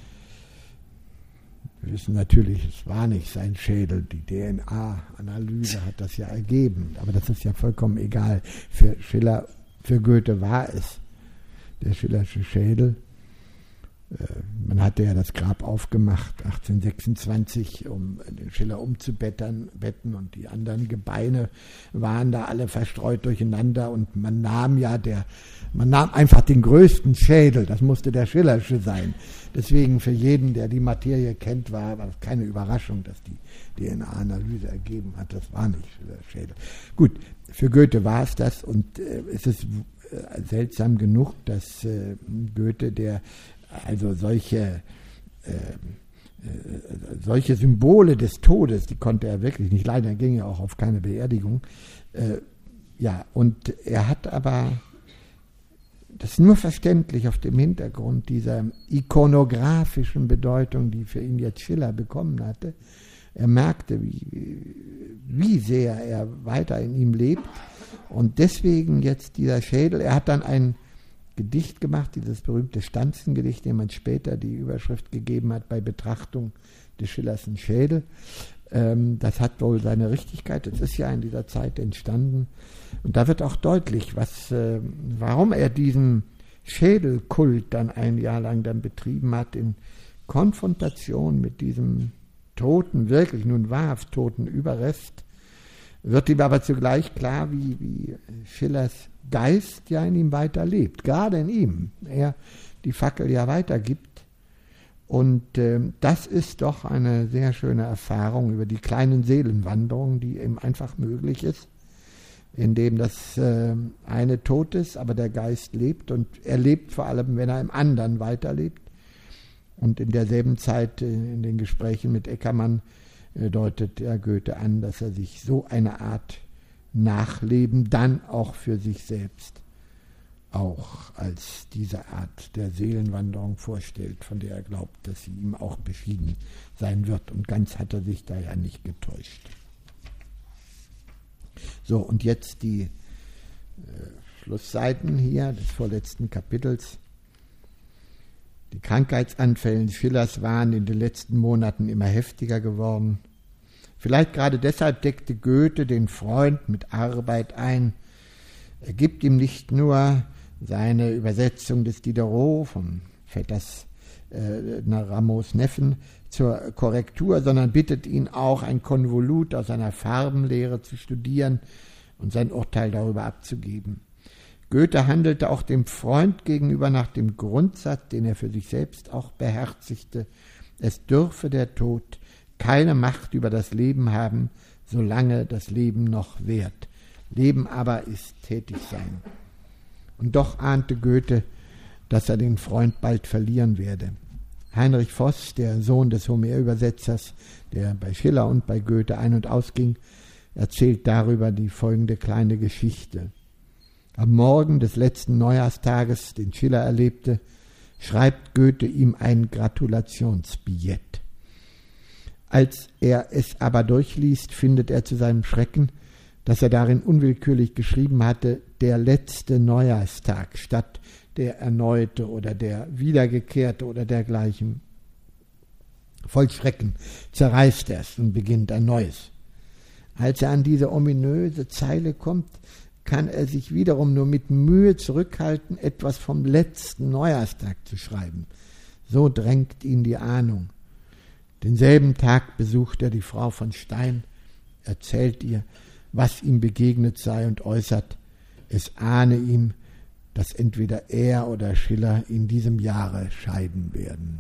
Wir wissen natürlich, es war nicht sein Schädel, die D N A-Analyse hat das ja ergeben, aber das ist ja vollkommen egal. Für Schiller, für Goethe war es der Schillersche Schädel. Man hatte ja das Grab aufgemacht, achtzehnhundertsechsundzwanzig, um den Schiller umzubetten, betten, und die anderen Gebeine waren da alle verstreut durcheinander, und man nahm ja der, man nahm einfach den größten Schädel, das musste der Schillersche sein. Deswegen für jeden, der die Materie kennt, war, war das keine Überraschung, dass die D N A-Analyse ergeben hat, das war nicht Schillers Schädel. Gut, für Goethe war es das, und äh, es ist äh, seltsam genug, dass äh, Goethe, der also solche, äh, äh, solche Symbole des Todes, die konnte er wirklich nicht leiden, er ging ja auch auf keine Beerdigung. Äh, ja, und er hat aber, das ist nur verständlich auf dem Hintergrund dieser ikonografischen Bedeutung, die für ihn jetzt Schiller bekommen hatte. Er merkte, wie, wie sehr er weiter in ihm lebt, und deswegen jetzt dieser Schädel. Er hat dann ein Gedicht gemacht, dieses berühmte Stanzengedicht, dem man später die Überschrift gegeben hat bei Betrachtung des Schillerschen Schädel. Ähm, das hat wohl seine Richtigkeit, das ist ja in dieser Zeit entstanden. Und da wird auch deutlich, was, äh, warum er diesen Schädelkult dann ein Jahr lang dann betrieben hat, in Konfrontation mit diesem toten, wirklich nun wahrhaft toten Überrest, wird ihm aber zugleich klar, wie, wie Schillers Geist ja in ihm weiter lebt, gerade in ihm, er die Fackel ja weitergibt. Und äh, das ist doch eine sehr schöne Erfahrung über die kleinen Seelenwanderungen, die eben einfach möglich ist, indem das äh, eine tot ist, aber der Geist lebt, und er lebt vor allem, wenn er im anderen weiterlebt. Und in derselben Zeit, äh, in den Gesprächen mit Eckermann, äh, deutet der Goethe an, dass er sich so eine Art Nachleben dann auch für sich selbst auch als diese Art der Seelenwanderung vorstellt, von der er glaubt, dass sie ihm auch beschieden sein wird. Und ganz hat er sich da ja nicht getäuscht. So, und jetzt die äh, Schlussseiten hier des vorletzten Kapitels. Die Krankheitsanfälle Schillers waren in den letzten Monaten immer heftiger geworden. Vielleicht gerade deshalb deckte Goethe den Freund mit Arbeit ein. Er gibt ihm nicht nur seine Übersetzung des Diderot von Vetters äh, Ramos Neffen zur Korrektur, sondern bittet ihn auch, ein Konvolut aus seiner Farbenlehre zu studieren und sein Urteil darüber abzugeben. Goethe handelte auch dem Freund gegenüber nach dem Grundsatz, den er für sich selbst auch beherzigte: Es dürfe der Tod keine Macht über das Leben haben, solange das Leben noch währt. Leben aber ist tätig sein. Und doch ahnte Goethe, dass er den Freund bald verlieren werde. Heinrich Voss, der Sohn des Homer-Übersetzers, der bei Schiller und bei Goethe ein- und ausging, erzählt darüber die folgende kleine Geschichte. Am Morgen des letzten Neujahrstages, den Schiller erlebte, schreibt Goethe ihm ein Gratulationsbillett. Als er es aber durchliest, findet er zu seinem Schrecken, dass er darin unwillkürlich geschrieben hatte, der letzte Neujahrstag statt der erneute oder der wiedergekehrte oder dergleichen. Voll Schrecken zerreißt er es und beginnt ein neues. Als er an diese ominöse Zeile kommt, kann er sich wiederum nur mit Mühe zurückhalten, etwas vom letzten Neujahrstag zu schreiben. So drängt ihn die Ahnung. Denselben Tag besucht er die Frau von Stein, erzählt ihr, was ihm begegnet sei und äußert, es ahne ihm, dass entweder er oder Schiller in diesem Jahre scheiden werden.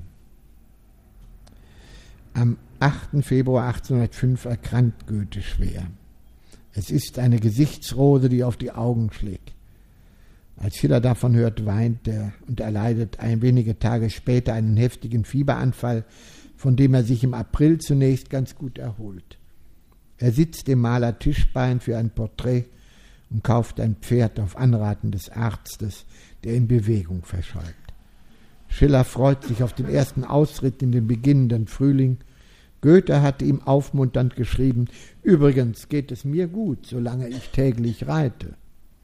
Am achten Februar achtzehnhundertfünf erkrankt Goethe schwer. Es ist eine Gesichtsrose, die auf die Augen schlägt. Als Schiller davon hört, weint er und erleidet ein wenige Tage später einen heftigen Fieberanfall, von dem er sich im April zunächst ganz gut erholt. Er sitzt dem Maler Tischbein für ein Porträt und kauft ein Pferd auf Anraten des Arztes, der in Bewegung verscheucht. Schiller freut sich auf den ersten Ausritt in den beginnenden Frühling. Goethe hatte ihm aufmunternd geschrieben, übrigens geht es mir gut, solange ich täglich reite.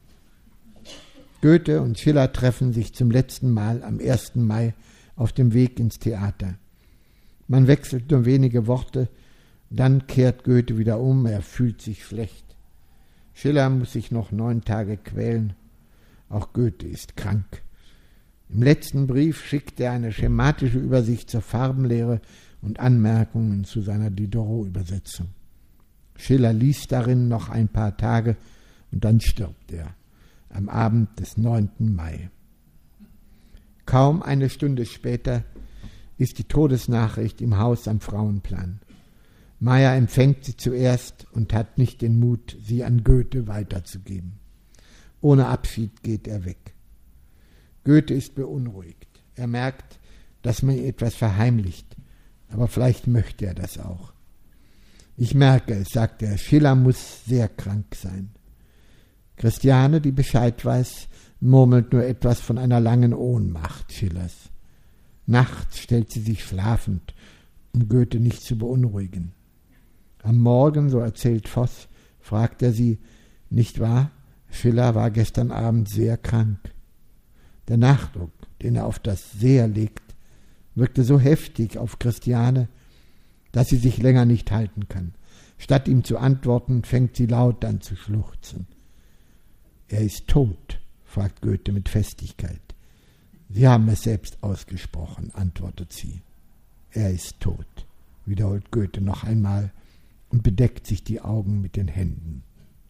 Goethe und Schiller treffen sich zum letzten Mal am ersten Mai auf dem Weg ins Theater. Man wechselt nur wenige Worte, dann kehrt Goethe wieder um, er fühlt sich schlecht. Schiller muss sich noch neun Tage quälen. Auch Goethe ist krank. Im letzten Brief schickt er eine schematische Übersicht zur Farbenlehre und Anmerkungen zu seiner Diderot-Übersetzung. Schiller liest darin noch ein paar Tage und dann stirbt er am Abend des neunten Mai. Kaum eine Stunde später ist die Todesnachricht im Haus am Frauenplan. Meyer empfängt sie zuerst und hat nicht den Mut, sie an Goethe weiterzugeben. Ohne Abschied geht er weg. Goethe ist beunruhigt. Er merkt, dass man ihm etwas verheimlicht, aber vielleicht möchte er das auch. Ich merke es, sagt er, Schiller muss sehr krank sein. Christiane, die Bescheid weiß, murmelt nur etwas von einer langen Ohnmacht Schillers. Nachts stellt sie sich schlafend, um Goethe nicht zu beunruhigen. Am Morgen, so erzählt Voss, fragt er sie, nicht wahr, Schiller war gestern Abend sehr krank. Der Nachdruck, den er auf das sehr legt, wirkte so heftig auf Christiane, dass sie sich länger nicht halten kann. Statt ihm zu antworten, fängt sie laut an zu schluchzen. Er ist tot, fragt Goethe mit Festigkeit. Sie haben es selbst ausgesprochen, antwortet sie. Er ist tot, wiederholt Goethe noch einmal und bedeckt sich die Augen mit den Händen.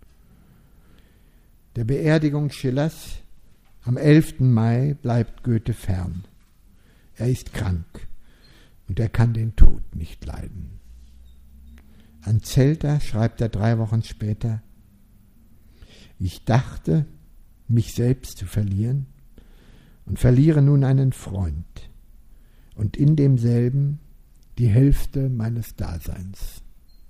Der Beerdigung Schillers am elften Mai bleibt Goethe fern. Er ist krank und er kann den Tod nicht leiden. An Zelter schreibt er drei Wochen später, ich dachte, mich selbst zu verlieren und verliere nun einen Freund und in demselben die Hälfte meines Daseins.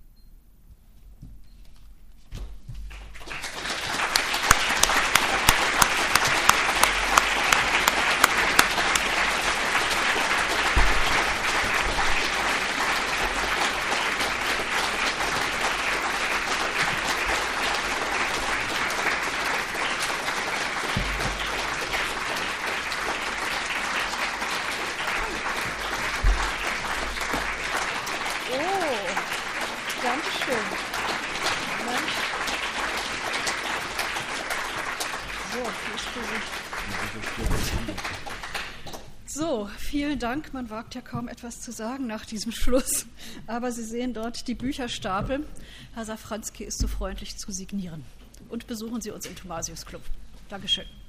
So, vielen Dank. Man wagt ja kaum etwas zu sagen nach diesem Schluss. Aber Sie sehen dort die Bücherstapel. Herr Safranski ist so freundlich zu signieren. Und besuchen Sie uns im Thomasius Club. Dankeschön.